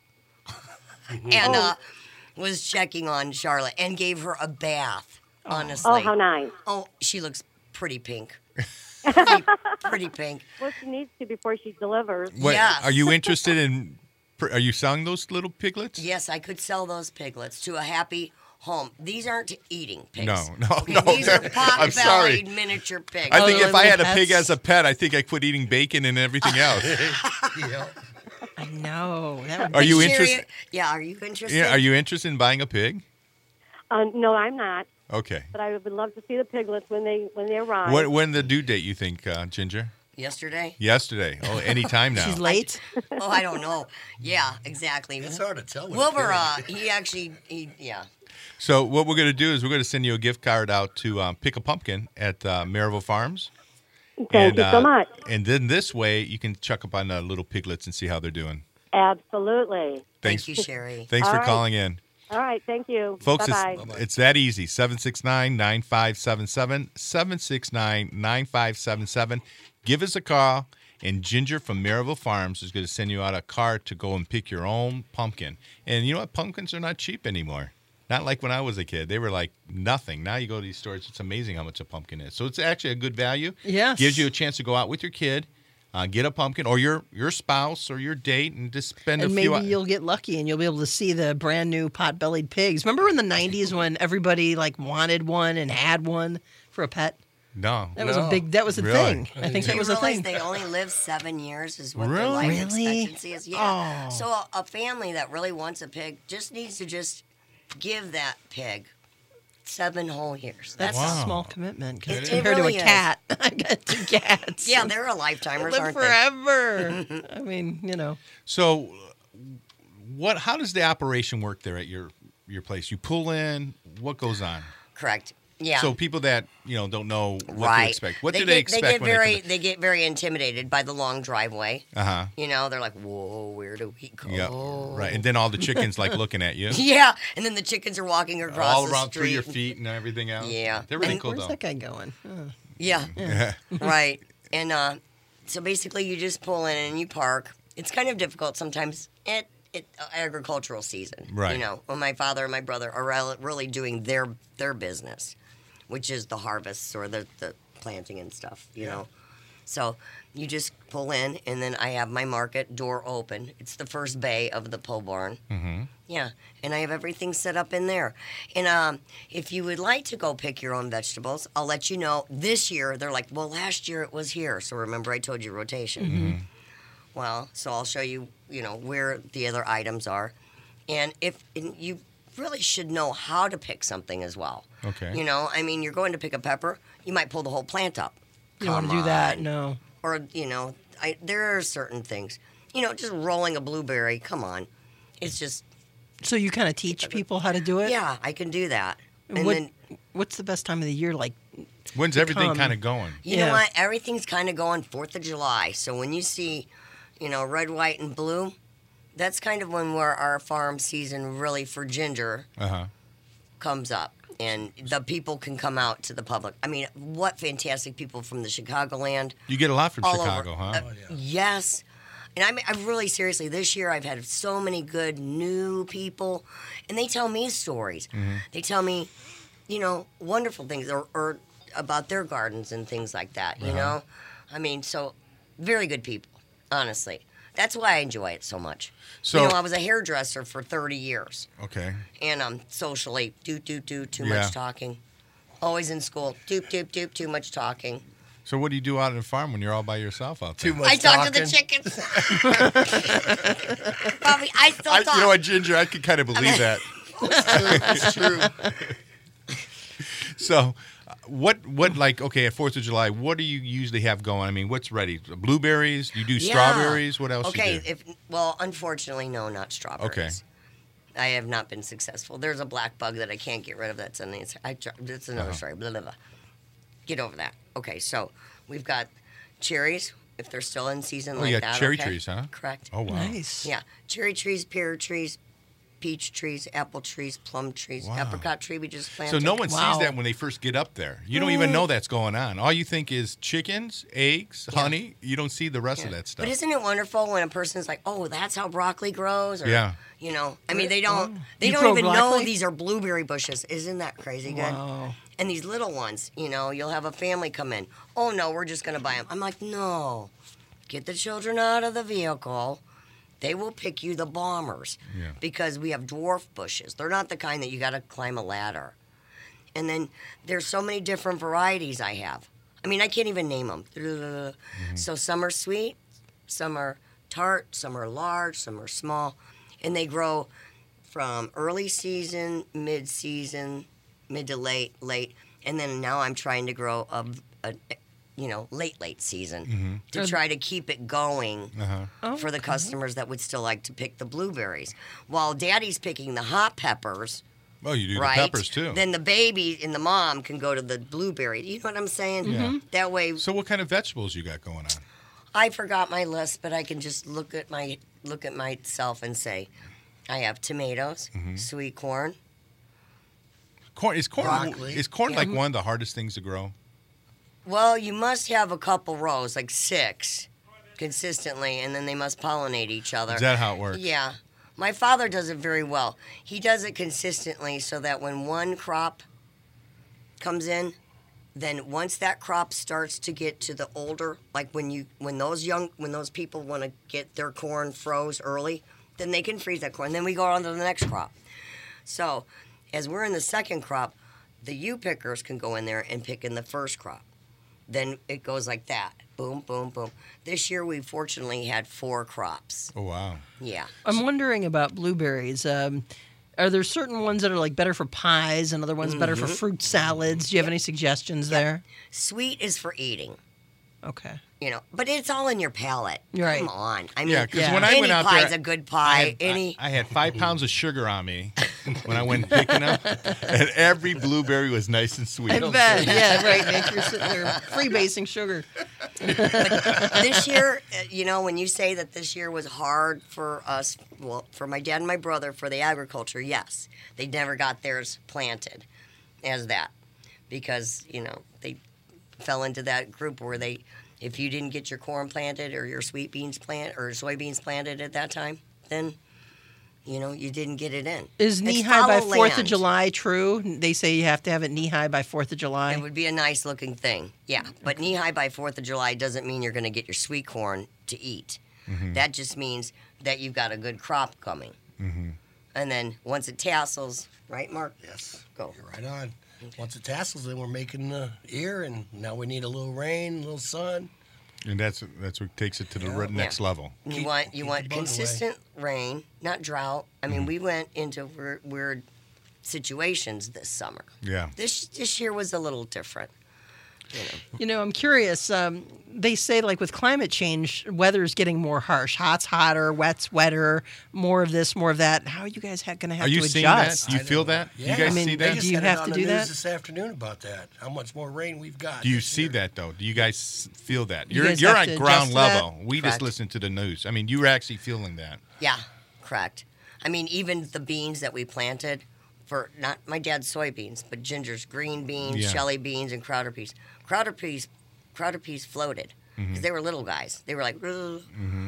and uh, was checking on Charlotte and gave her a bath. Honestly. Oh, how nice. Oh, she looks pretty pink. pretty, pretty pink. Well, she needs to before she delivers. what, Yes. Are you interested in? Are you selling those little piglets? Yes, I could sell those piglets to a happy home. These aren't eating pigs. No, no, Okay, no. These are I'm sorry. pot-bellied miniature pigs. I think Oh, if I had a little pig pets. as a pet, I think I quit eating bacon and everything else. Yeah. I know. That would Are you Sherry, interested? Yeah, are you interested? Yeah, are you interested in buying a pig? Uh, no, I'm not. Okay. But I would love to see the piglets when they when they arrive. When, when the due date you think, uh, Ginger? Yesterday? Yesterday. Oh, anytime now. She's late. Oh, I don't know. Yeah, exactly. It's hard to tell. with Wilbur, a uh, pig. he actually, he, yeah. So what we're going to do is we're going to send you a gift card out to um, pick a pumpkin at uh, Maryville Farms. Thank and, you so uh, much. And then this way you can check up on the little piglets and see how they're doing. Absolutely. Thanks. Thank you, Sherry. Thanks All for right. calling in. All right. Thank you. Folks, Bye-bye. it's, it's that easy. seven six nine, nine five seven seven, seven six nine, nine five seven seven. Give us a call And Ginger from Maryville Farms is going to send you out a card to go and pick your own pumpkin. And you know what? Pumpkins are not cheap anymore. Not like when I was a kid. They were like nothing. Now you go to these stores, it's amazing how much a pumpkin is. So it's actually a good value. Yes. Gives you a chance to go out with your kid, uh, get a pumpkin, or your your spouse or your date, and just spend And a maybe few hours. you'll get lucky and you'll be able to see the brand new pot-bellied pigs. Remember in the nineties when everybody like wanted one and had one for a pet? No. That was a No. big. That was a Really? thing. I think Do that you was a realize thing. they only live seven years is what their Really? life Really? expectancy is? Yeah. Oh. So a, a family that really wants a pig just needs to just give that pig seven whole years. That's That's Wow. a small commitment 'cause It- it compared really to a is. cat. I got two cats. yeah, they're a lifetimers, live aren't they? forever. I mean, you know. So, what? How does the operation work there at your your place? You pull in. What goes on? Correct. Yeah. So people that you know don't know what right. to expect. What they do get, they expect They get when very they come? they get very intimidated by the long driveway. Uh huh. You know, they're like, "Whoa, where do we go?" Yeah. Right. And then all the chickens like looking at you. Yeah, and then the chickens are walking across all the around street. through your feet and everything else. Yeah. They're really And cool Where's though. that guy going? Oh. Yeah. Yeah. right. And uh, so basically, you just pull in and you park. It's kind of difficult sometimes at, at uh, agricultural season. Right. You know, when my father and my brother are rel- really doing their their business, which is the harvests or the, the planting and stuff, you know. So you just pull in, and then I have my market door open. It's the first bay of the pole barn. Mm-hmm. Yeah, and I have everything set up in there. And um, if you would like to go pick your own vegetables, I'll let you know. This year, they're like, well, last year it was here. So remember I told you rotation. Mm-hmm. Well, so I'll show you, you know, where the other items are. And if and you really should know how to pick something as well. Okay. You know, I mean, you're going to pick a pepper, you might pull the whole plant up. You don't want to Come do that? on. No. Or, you know, I, there are certain things. You know, just rolling a blueberry, come on. It's just, So you kind of teach people how to do it? yeah, I can do that. And And what, then, what's the best time of the year? Like, When's everything Come. kind of going? you Yeah. know what? Everything's kind of going fourth of July. So when you see, you know, red, white, and blue, that's kind of when we're, our farm season really for ginger Uh huh. comes up. And the people can come out to the public. I mean, what fantastic people from the Chicagoland. You get a lot from all Chicago, over. huh? Uh, Yes. And I mean, I really seriously, this year I've had so many good new people, and they tell me stories. Mm-hmm. They tell me, you know, wonderful things or, or about their gardens and things like that, you Uh-huh. know? I mean, so very good people, honestly. That's why I enjoy it so much. So- you know, I was a hairdresser for thirty years, Okay. and um, socially, do, do, do, too Yeah. much talking. Always in school, doop, doop, doop, too much talking. So what do you do out on the farm when you're all by yourself out there? Too much I talk talking. to the chickens. Bobby, I still I, talk. you know what, Ginger? I could kind of believe that. It's true. So, uh, what, what, like, okay, at Fourth of July, what do you usually have going? I mean, what's ready? Blueberries? You do Yeah. strawberries? What else? Okay, You do? if well, unfortunately, no, not strawberries. I have not been successful. There's a black bug that I can't get rid of. That's an it's, I, tr- that's another Uh-huh. story. Blah, blah, blah. Get over that. Okay, so we've got cherries if they're still in season. Oh, like you got that, cherry okay? trees, huh? Correct. Oh wow. nice. Yeah, cherry trees, pear trees, peach trees, apple trees, plum trees, Wow. apricot tree we just So planted. no one Wow. sees that when they first get up there. You don't even know that's going on. All you think is chickens, eggs, Yeah. honey. You don't see the rest Yeah. of that stuff. But isn't it wonderful when a person's like, "Oh, that's how broccoli grows"? Or, Yeah. You know, I mean, they don't. They You don't grow even know broccoli? these are blueberry bushes. Isn't that crazy good? Wow. And these little ones, you know, you'll have a family come in. Oh no, we're just gonna buy them. I'm like, no, get the children out of the vehicle. They will pick you the bombers Yeah. because we have dwarf bushes. They're not the kind that you got to climb a ladder. And then there's so many different varieties I have. I mean, I can't even name them. Mm-hmm. So some are sweet, some are tart, some are large, some are small, and they grow from early season, mid season, mid to late, late, and then now I'm trying to grow a, a you know, late late season Mm-hmm. to try to keep it going Uh-huh. for the customers that would still like to pick the blueberries, while Daddy's picking the hot peppers. Oh, you do Right. the peppers too. Then the baby and the mom can go to the blueberry. You know what I'm saying? Yeah. That way, So what kind of vegetables you got going on? I forgot my list, but I can just look at my look at myself and say, I have tomatoes, Mm-hmm. sweet corn. Corn is corn Broccoli. is corn Yeah. like one of the hardest things to grow? Well, you must have a couple rows, like six. consistently, and then they must pollinate each other. Is that how it works? Yeah. My father does it very well. He does it consistently so that when one crop comes in, then once that crop starts to get to the older, like when you when those young when those people want to get their corn froze early, then they can freeze that corn. Then we go on to the next crop. So, as we're in the second crop, the U pickers can go in there and pick in the first crop. Then it goes like that. Boom, boom, boom. This year we fortunately had four crops. Oh, wow. Yeah. I'm wondering about blueberries. Um, are there certain ones that are like better for pies and other ones better for fruit salads? Do you have any suggestions there? Sweet is for eating, Okay. you know, but it's all in your palate. Right. Come on. I mean, Yeah, because Yeah. when I any went out pie's there, a good I pie. had, any. I, I had five pounds of sugar on me when I went picking them, and every blueberry was nice and sweet. I bet. Yeah, right, Nick. You're sitting there freebasing sugar. This year, uh, you know, when you say that this year was hard for us, well, for my dad and my brother, for the agriculture, yes. They never got theirs planted as that because, you know, they fell into that group where they, if you didn't get your corn planted or your sweet beans plant or soybeans planted at that time, then, you know, you didn't get it in. Is It's knee high by follow Fourth of land. July true? They say you have to have it knee high by Fourth of July. It would be a nice looking thing, yeah. But knee high by Fourth of July doesn't mean you're going to get your sweet corn to eat. That just means that you've got a good crop coming. Mm-hmm. And then once it tassels, right, Mark? Yes. Go. You're right on. Once it tassels, then we're making the ear, and now we need a little rain, a little sun. And that's that's what takes it to the Yeah. next Yeah. level. You Keep- want you keep want the bug away. consistent rain, not drought. I mean, we went into weird, weird situations this summer. Yeah. This this year was a little different. You know. You know, I'm curious. Um, they say, like, with climate change, weather's getting more harsh. Hot's hotter, wet's wetter, more of this, more of that. How are you guys ha- going to have Are you to seeing that? adjust? Do you I feel know. that? Yeah. You guys I mean, see They that? do just you had it have on to the do news that? this afternoon about that. How much more rain we've got. Do you this see year. that though? Do you guys feel that? You You're guys you're have on to ground adjust to that? level. We just Correct. listen to the news. I mean, you're actually feeling that. Yeah, correct. I mean, even the beans that we planted for not my dad's soybeans, but Ginger's green beans, Yeah. Shelley beans, and Crowder peas. Crowder peas, Crowder peas floated because they were little guys. They were like, "Ugh."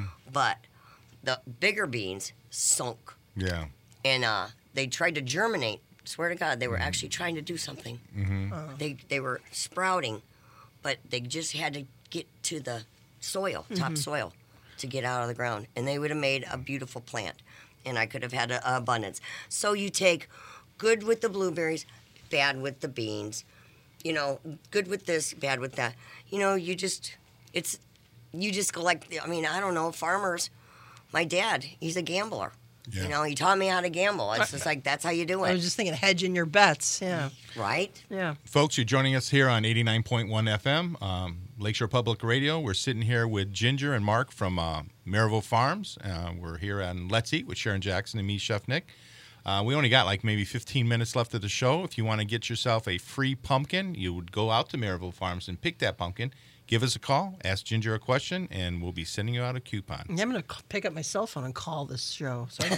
But the bigger beans sunk, Yeah. and uh, they tried to germinate. Swear to God, they were actually trying to do something. They they were sprouting, but they just had to get to the soil, top soil, to get out of the ground, and they would have made a beautiful plant, and I could have had a, a abundance. So you take good with the blueberries, bad with the beans, you know, good with this, bad with that. You know, you just it's you just go like I mean I don't know farmers. My dad, he's a gambler. Yeah. You know, he taught me how to gamble. It's just like that's how you do I it, was just thinking hedging your bets. Yeah. right? Yeah. Folks, you're joining us here on eighty-nine point one F M, um, Lakeshore Public Radio. We're sitting here with Ginger and Mark from uh, Maryville Farms. Uh, we're here on Let's Eat with Sharon Jackson and me, Chef Nick. Uh, we only got like maybe fifteen minutes left of the show. If you want to get yourself a free pumpkin, you would go out to Maryville Farms and pick that pumpkin. Give us a call, ask Ginger a question, and we'll be sending you out a coupon. Yeah, I'm going to pick up my cell phone and call this show. So I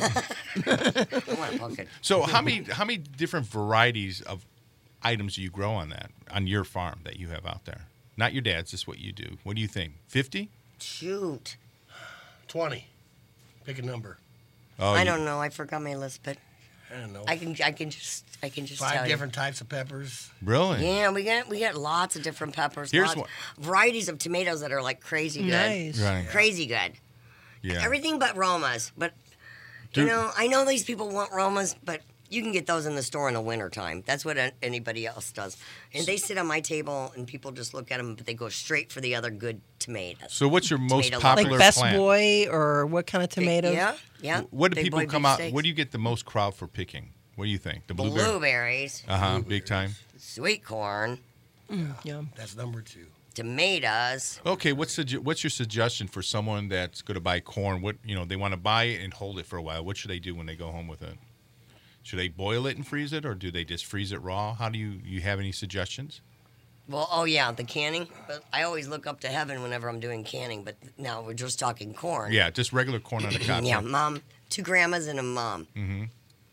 can I want a pumpkin. So how many how many different varieties of items do you grow on that on your farm that you have out there? Not your dad's, just what you do. What do you think? fifty? Shoot. twenty. Pick a number. Oh, I you- don't know. I forgot my list, but I don't know. I can I can just I can just Five tell different types of peppers. Really? you. Yeah, we got we got lots of different peppers. Here's lots, what- varieties of tomatoes that are like crazy good. nice. Right. Crazy good. Yeah. Everything but Romas. But Dude. you know, I know these people want Romas, but you can get those in the store in the wintertime. That's what a- anybody else does. And they sit on my table and people just look at them, but they go straight for the other good tomatoes. So what's your most Tomato popular like Best plant? Boy or what kind of tomatoes? Yeah, yeah. What do Big people boy come beef out? steaks. What do you get the most crowd for picking? What do you think? The blueberry. Blueberries, Uh huh. Big time. sweet corn, Yeah. That's number two. tomatoes. Okay. What's the, what's your suggestion for someone that's going to buy corn? What you know they want to buy it and hold it for a while. What should they do when they go home with it? Should they boil it and freeze it, or do they just freeze it raw? How do you you have any suggestions? Well, oh yeah, the canning. But I always look up to heaven whenever I'm doing canning. But now we're just talking corn. Yeah, just regular corn on the cob. Yeah, mom, two grandmas and a mom. Mm-hmm.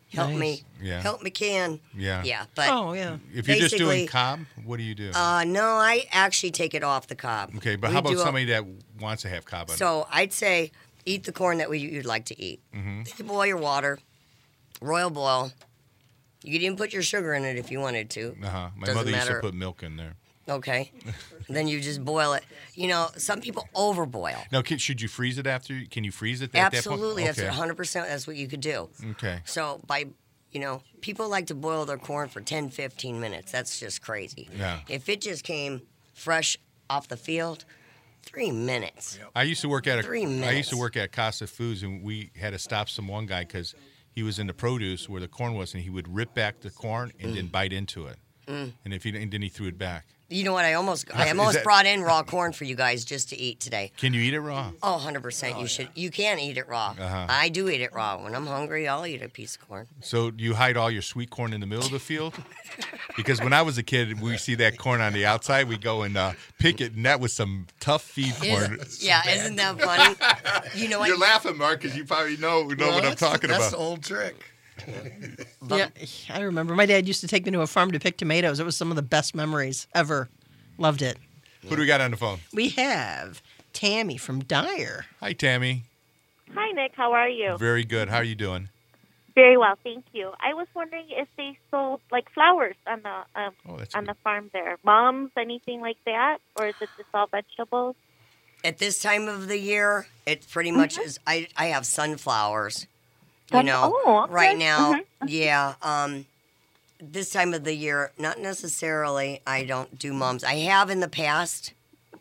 help Nice. me, Yeah. help me can. Yeah. Yeah, but Oh yeah. If you're just doing basically, cob, what do you do? uh, no, I actually take it off the cob. okay, but We how about do a- somebody that wants to have cob on it? So I'd say eat the corn that we, you'd like to eat. Mm-hmm. You boil your water, royal boil. You could even put your sugar in it if you wanted to. Uh-huh. My Doesn't mother used to matter. put milk in there. Okay. Then you just boil it. You know, some people overboil. Now, can, should you freeze it after? Can you freeze it at that point? Absolutely. That's Okay. one hundred percent. That's what you could do. Okay. So by, you know, people like to boil their corn for ten, fifteen minutes. That's just crazy. Yeah. If it just came fresh off the field, three minutes. I used to work at a. Three I used minutes. to work at Costa Foods, and we had to stop some one guy because he was in the produce where the corn was, and he would rip back the corn and then bite into it, Mm. and if he and then he threw it back. You know what? I almost, I Is almost that- brought in raw corn for you guys just to eat today. Can you eat it raw? Oh, one hundred percent. You should. You can eat it raw. Uh-huh. I do eat it raw. When I'm hungry, I'll eat a piece of corn. So do you hide all your sweet corn in the middle of the field? Because when I was a kid, we see that corn on the outside, we go and uh, pick it, and that was some tough feed corn. Yeah, isn't that funny? You know what? You're laughing, Mark, because you probably know know Well, what I'm that's- talking that's about. the old trick. Yeah, I remember. My dad used to take me to a farm to pick tomatoes. It was some of the best memories ever. Loved it. Who do we got on the phone? We have Tammy from Dyer. Hi, Tammy. Hi, Nick. How are you? Very good. How are you doing? Very well, thank you. I was wondering if they sold like flowers on the um, Oh, that's on the farm there, mums, anything like that, or is it just all vegetables? At this time of the year, it pretty much is. I, I have sunflowers. You Sun- know, oh, okay. right now, Mhm. yeah. Um, this time of the year, not necessarily. I don't do mums. I have in the past,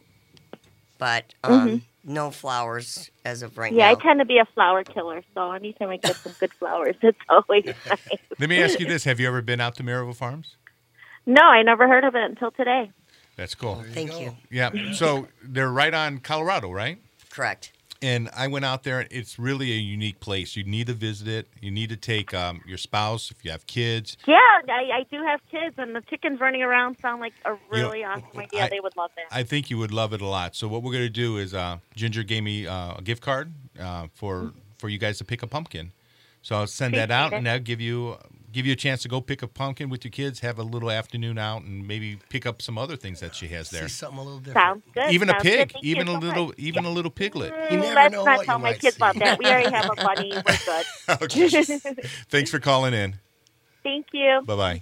but um, no flowers as of right Mm-hmm. Yeah, now. I tend to be a flower killer, so anytime I get some good flowers, it's always nice. Let me ask you this. Have you ever been out to Maryville Farms? No, I never heard of it until today. That's cool. Thank you. Yeah. So they're right on Colorado, right? Correct. And I went out there. It's really a unique place. You need to visit it. You need to take um, your spouse if you have kids. Yeah, I, I do have kids, and the chickens running around sound like a really awesome idea. I- They would love that. I think you would love it a lot. So what we're going to do is uh, Ginger gave me uh, a gift card uh, for for you guys to pick a pumpkin. So I'll send that out, Appreciate it. and that'll give you give you a chance to go pick a pumpkin with your kids, have a little afternoon out, and maybe pick up some other things that she has there. See something a little different. Sounds good. Even a Sounds pig, good. Thank even you a so little, much. even a little piglet. You Mm, never Let's know not what tell you my might kids see. about that. We already have a bunny. We're good. Okay. Thanks for calling in. Thank you. Bye-bye.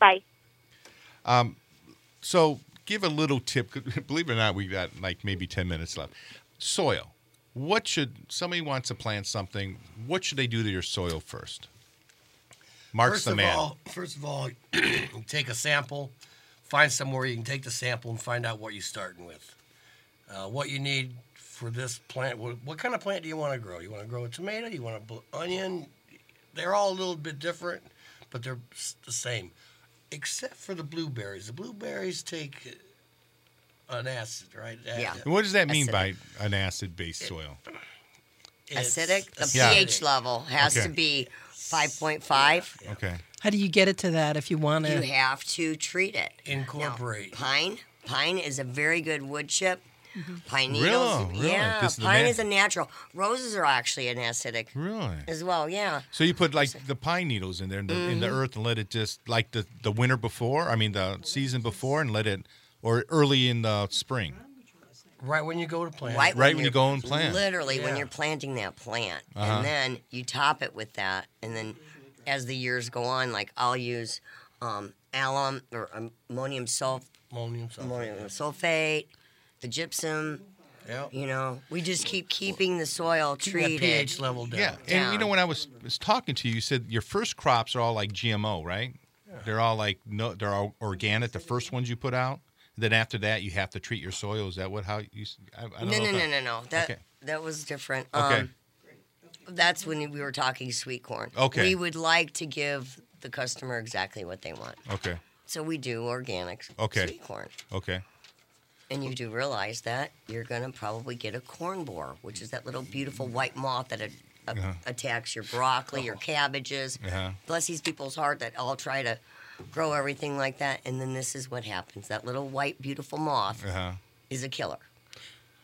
Bye. So give a little tip. Believe it or not, we got like maybe ten minutes left. Soil. What should somebody wants to plant something? What should they do to your soil first? Mark's First the of man. all, first of all, you take a sample, find somewhere you can take the sample and find out what you're starting with. Uh, what you need for this plant. What, what kind of plant do you want to grow? You want to grow a tomato? You want a bl- onion? They're all a little bit different, but they're s- the same, except for the blueberries. The blueberries take an acid, right? Yeah. And what does that mean Acidic. by an acid-based soil? It's Acidic. The Yeah. pH level has Okay. to be five point five. Okay. How do you get it to that if you want You to? have to treat it. Incorporate. Now, pine. Pine is a very good wood chip. Pine Really? needles. Really? Yeah, This is a pine nat- is a natural. Roses are actually an acidic Really? as well. Yeah. So you put like the pine needles in there in the, in the earth and let it just like the, the winter before, I mean the season before, and let it, or early in the spring. Right when you go to plant. Right, Right when you you're- go and plant. Literally, when Yeah. you're planting that plant, Uh-huh. and then you top it with that, and then as the years go on, like I'll use um, alum or ammonium sulf, Ammonium sulfate. ammonium sulfate, the gypsum. Yep. You know, we just keep keeping the soil Keep that treated. pH level down. Yeah, and you know Down. when I was was talking to you, you said your first crops are all like G M O, right? They're all like no, they're all organic. The first ones you put out. Then after that, you have to treat your soil. Is that what how you? s- I, I don't No, know no, if no, I- no, no. That Okay. that was different. Okay. Um, that's when we were talking sweet corn. Okay. We would like to give the customer exactly what they want, Okay. so we do organic Okay. sweet corn. Okay. And you do realize that you're going to probably get a corn borer, which is that little beautiful white moth that a, a, Uh-huh. attacks your broccoli, your cabbages. Uh-huh. Bless these people's heart that all try to grow everything like that. And then this is what happens. That little white, beautiful moth Uh huh. is a killer.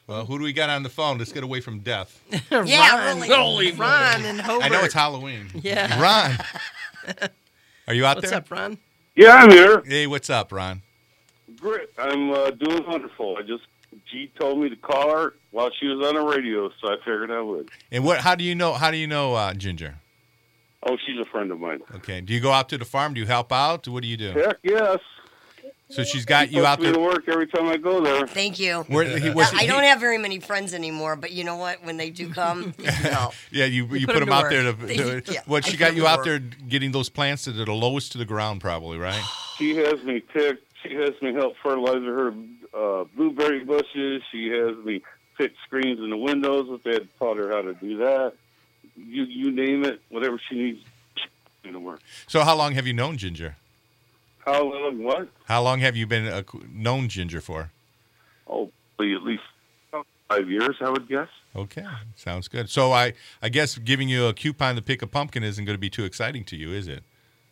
Well, who do we got on the phone? Let's get away from death. Yeah, Ron, really. Holy Ron and Hobart. I know it's Halloween. Yeah. Ron. Are you out What's there? up, Ron? Yeah, I'm here. Hey, what's up, Ron? Great. I'm uh, doing wonderful. I just G told me to call her while she was on the radio, so I figured I would. And what? How do you know? How do you know uh, Ginger? Oh, she's a friend of mine. Okay. Do you go out to the farm? Do you help out? What do you do? Heck yes. So she's got you Puts out me there. to work every time I go there. Thank you. Where, he, was, I he- don't have very many friends anymore, but you know what? When they do come, you can help. Yeah, you you put put him them to out there to. work. to Yeah, what I she put got 'em you to out work. there getting those plants that are the lowest to the ground, probably, right? She has me pick. She has me help fertilizer her uh, blueberry bushes. She has me pick screens in the windows. If they had taught her how to do that, you you name it, whatever she needs, to work. So how long have you known Ginger? How long? What? How long have you been uh, known Ginger for? Oh, probably at least five years, I would guess. Okay, sounds good. So I, I guess giving you a coupon to pick a pumpkin isn't going to be too exciting to you, is it?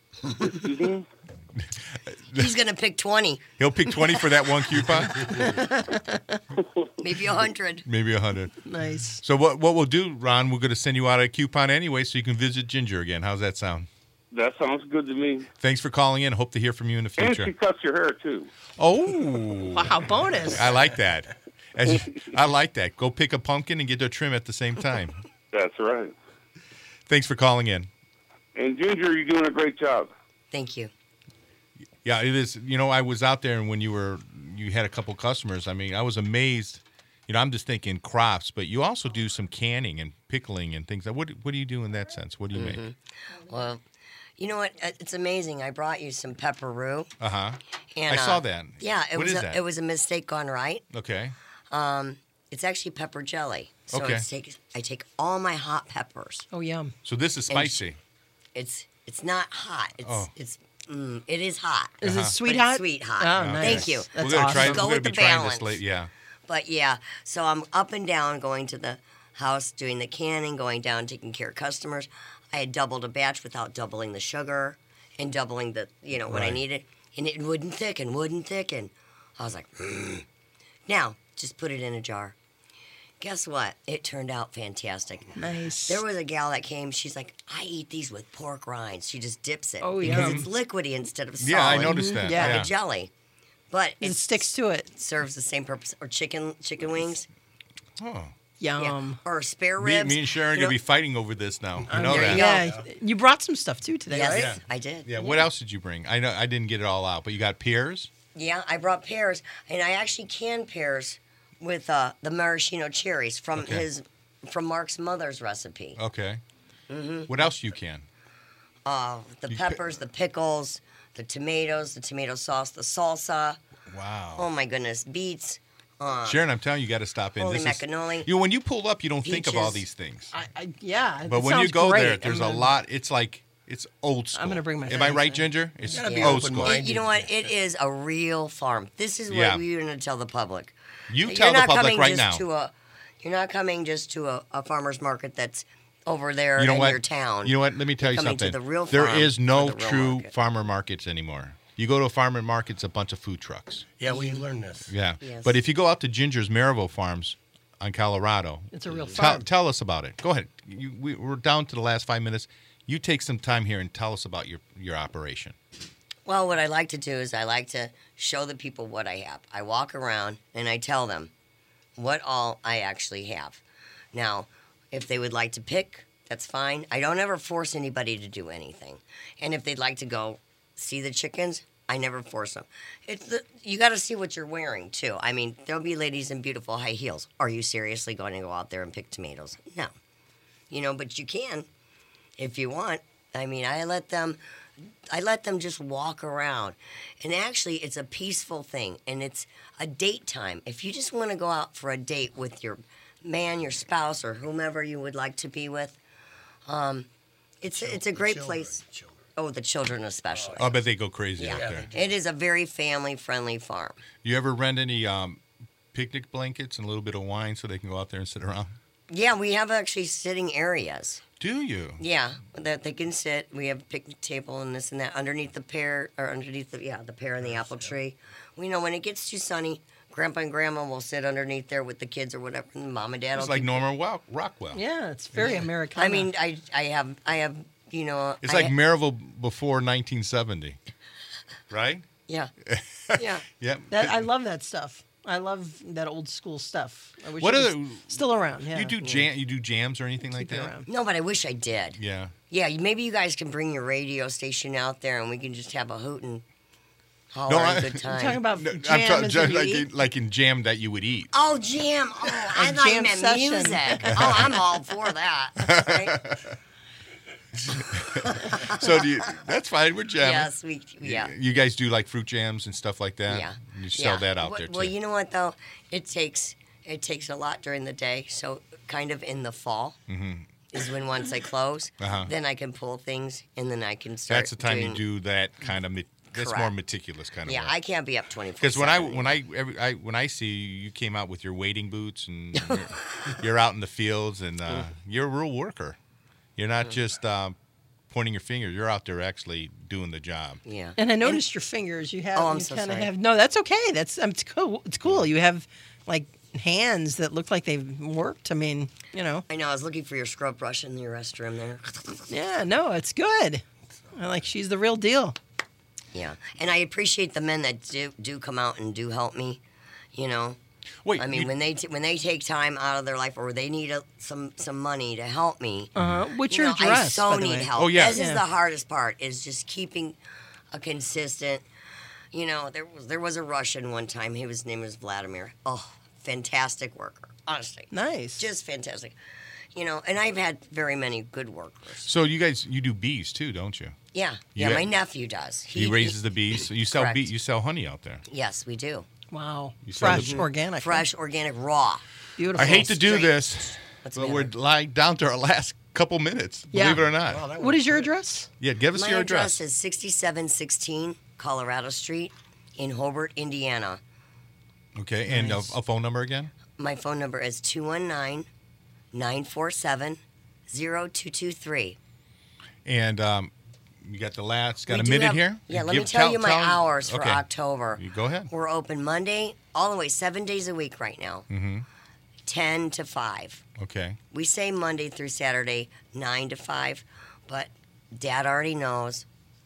He's going to pick twenty, He'll pick twenty for that one coupon, maybe a hundred. maybe a hundred. Nice. So what what we'll do, Ron? We're going to send you out a coupon anyway, so you can visit Ginger again. How's that sound? That sounds good to me. Thanks for calling in. Hope to hear from you in the And she future. cuts your hair too. Oh, Wow, bonus. I like that. As you, I like that. Go pick a pumpkin and get a trim at the same time. That's right. Thanks for calling in. And Ginger, you're doing a great job. Thank you. Yeah, it is. You know, I was out there, and when you were, you had a couple customers. I mean, I was amazed. You know, I'm just thinking crops, but you also do some canning and pickling and things. What What do you do in that sense? What do you make? Well, you know what? Uh, It's amazing. I brought you some pepperoo. Uh huh. And, I saw uh, that. Yeah, it What was is a, that? it was a mistake gone right. Okay. Um, it's actually pepper jelly. So Okay. it's take, I take all my hot peppers. Oh, yum. So this is And spicy. It's it's not hot. It's Oh. it's mm, it is hot. Is Uh-huh. it sweet But hot? it's sweet hot. Oh, Okay. nice. Thank you. That's we're gonna awesome. try. Go we're gonna with be the trying balance. this late. Yeah. But yeah, so I'm up and down going to the house, doing the canning, going down, taking care of customers. I had doubled a batch without doubling the sugar and doubling the, you know, what I Right. needed. And it wouldn't thicken, wouldn't thicken. I was like, mm. Now, just put it in a jar. Guess what? It turned out fantastic. Nice. There was a gal that came. She's like, I eat these with pork rinds. She just dips it Oh, because yum. it's liquidy instead of solid. Yeah, I noticed that. Yeah. Like Yeah. a jelly, but It it sticks to it. serves the same purpose. Or chicken, chicken wings, Oh. Yum. yeah. Or spare Me, ribs. me and Sharon are You gonna know- be fighting over this now. You know there that. you Yeah, you brought some stuff too today, Yes, right? Yeah. I did. Yeah. What else did you bring? I know I didn't get it all out, but you got pears. Yeah, I brought pears, and I actually canned pears with uh, the maraschino cherries from Okay. his, from Mark's mother's recipe. Okay. Mm-hmm. What else you can? Uh, the You pi- peppers, the pickles, the tomatoes, the tomato sauce, the salsa. Wow. Oh my goodness, beets. Uh, Sharon, I'm telling you, you got to stop in. Holy This is- macannoli. you know, when you pull up, you don't think of all Peaches. these things. I, I, yeah. But that when you sounds go great. there, there's I'm a gonna- lot. It's like it's old school. gonna bring my Am I friends right, in. Ginger? It's gotta be old school. open-minded. It- you know what? It is a real farm. This is what Yeah. we're going to tell the public. You You're tell the not public coming right just now. To a, you're not coming just to a, a farmer's market that's over there You know in what? your town. You know what? Let me tell You're you coming to something. the real There farm is for no the real true market. farmer markets anymore. You go to a farmer market, it's a bunch of food trucks. Yeah, we learned this. Yeah. Yes. But if you go out to Ginger's Maryville Farms on Colorado, It's a real tell, farm. tell us about it. Go ahead. You, we, we're down to the last five minutes. You take some time here and tell us about your, your operation. Well, what I like to do is I like to show the people what I have. I walk around and I tell them what all I actually have. Now, if they would like to pick, that's fine. I don't ever force anybody to do anything. And if they'd like to go see the chickens, I never force them. It's the, you got to see what you're wearing too. I mean, there'll be ladies in beautiful high heels. Are you seriously going to go out there and pick tomatoes? No. You know, but you can if you want. I mean, I let them I let them just walk around. And actually, it's a peaceful thing and it's a date time. If you just want to go out for a date with your man, your spouse, or whomever you would like to be with, um, it's it's a great Children, place. children. Oh, the children especially. I bet they go crazy Yeah. out there. It is a very family-friendly farm. You ever rent any um, picnic blankets and a little bit of wine so they can go out there and sit around? Yeah, we have actually sitting areas. Do you? Yeah, that they can sit. We have a picnic table and this and that underneath the pear, or underneath the, yeah, the pear and the apple tree. We know when it gets too sunny, Grandpa and Grandma will sit underneath there with the kids or whatever, and Mom and Dad will It's like keep- Norman Wa- Rockwell. Yeah, it's very Americana. I mean, I I have I have you know. It's I like ha- Maryville before nineteen seventy, right? Yeah. Yeah. Yep. that, I love that stuff. I love that old school stuff. I wish What it are was the- still around. Yeah. You do jam? You do jams or anything like Keep it that? around. No, but I wish I did. Yeah. Yeah, maybe you guys can bring your radio station out there, and we can just have a hoot and holler No, and I- good time. You're talking about No, jam I'm talking as in you like, eat? in, like in jam that you would eat. Oh, jam! Oh, I thought you jam meant session. music. Oh, I'm all for that. Right? So do you, that's fine. We're jamming. Yes, we. Yeah. You guys do like fruit jams and stuff like that. Yeah. You sell Yeah. that out well, there too. Well, you know what though, it takes it takes a lot during the day. So kind of in the fall is when once I close, Uh-huh. then I can pull things, and then I can start. That's the time doing, you do that kind of. That's more Correct. meticulous kind of Yeah, work. I can't be up twenty four. Because when I when I, every, I when I see you, you came out with your wading boots and you're, you're out in the fields and uh, you're a real worker. You're not just um, pointing your finger. You're out there actually doing the job. Yeah. And I noticed your fingers. You have. Oh, I'm you so kinda sorry. have. No, that's okay. That's um, it's cool. It's cool. You have like hands that look like they've worked. I mean, you know. I know. I was looking for your scrub brush in your restroom there. Yeah. No, it's good. I like. She's the real deal. Yeah, and I appreciate the men that do do come out and do help me. You know. Wait, I mean, you- when they t- when they take time out of their life, or they need a, some some money to help me. Uh, what's you your know, address? I so by the need way? help. Oh, yeah. This Yeah. is the hardest part. Is just keeping a consistent. You know, there was there was a Russian one time. His name was Vladimir. Oh, fantastic worker. Honestly, Nice. just fantastic. You know, and I've had very many good workers. So you guys you do bees too, don't you? Yeah, You yeah. ha- My nephew does. He, raises the bees. So you sell Correct. bee, you sell honey out there. Yes, we do. Wow. You sell Fresh, the- organic. Fresh, organic, raw. Beautiful. I hate to do straight. this, What's the but we're matter? like down to our last couple minutes. Yeah. Believe it or not. Wow, that What was is your good. address? Yeah, give us My your address address. is sixty-seven sixteen Colorado Street in Hobart, Indiana. Okay, and a, Nice. a phone number again. My phone number is two one nine, nine four seven, zero two two three. And um, you got the last. Got We a do minute have- here. Yeah, let Give- me tell, you my tell- hours for okay. October. You go ahead. We're open Monday all the way, seven days a week right now, Mm-hmm. ten to five. Okay. We say Monday through Saturday, nine to five, but Dad already knows.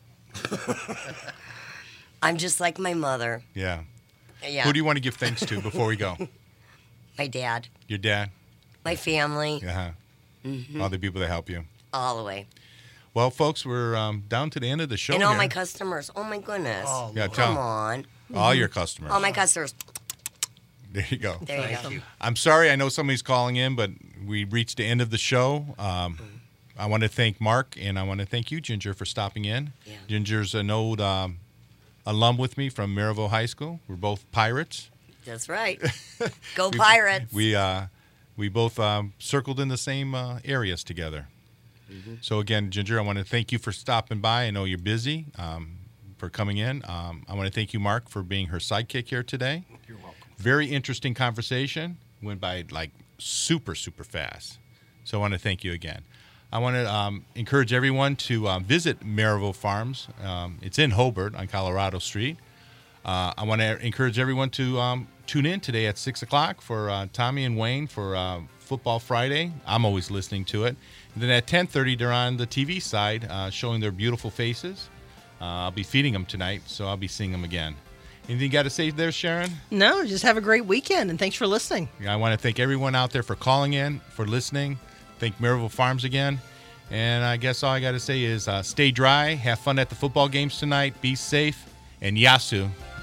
I'm just like my mother. Yeah. Yeah, Who do you want to give thanks to before we go? my dad, Your dad. my family, Yeah. Mm-hmm. All the people that help you. all the way. Well, folks, we're um, down to the end of the show and all here. my customers. Oh my goodness. Oh, Yeah, Lord. tell Come 'em. on. All your customers. All my customers. There you go. There you Thank go. you. I'm sorry. I know somebody's calling in, but we reached the end of the show. Um, I want to thank Mark, and I want to thank you, Ginger, for stopping in. Yeah. Ginger's an old um, alum with me from Maryville High School. We're both Pirates. That's right. Go Pirates. We uh, we both um, circled in the same uh, areas together. Mm-hmm. So again, Ginger, I want to thank you for stopping by. I know you're busy, um, for coming in. Um, I want to thank you, Mark, for being her sidekick here today. You're welcome. Very interesting conversation. Went by like super, super fast. So I want to thank you again. I want to um, encourage everyone to uh, visit Maryville Farms. Um, it's in Hobart on Colorado Street. Uh, I want to encourage everyone to um, tune in today at six o'clock for uh, Tommy and Wayne for uh, Football Friday. I'm always listening to it. And then at ten thirty, they're on the T V side uh, showing their beautiful faces. Uh, I'll be feeding them tonight, so I'll be seeing them again. Anything you got to say there, Sharon? No, just have a great weekend, and thanks for listening. Yeah, I want to thank everyone out there for calling in, for listening. Thank Maryville Farms again. And I guess all I got to say is uh, stay dry, have fun at the football games tonight, be safe, and Yasu.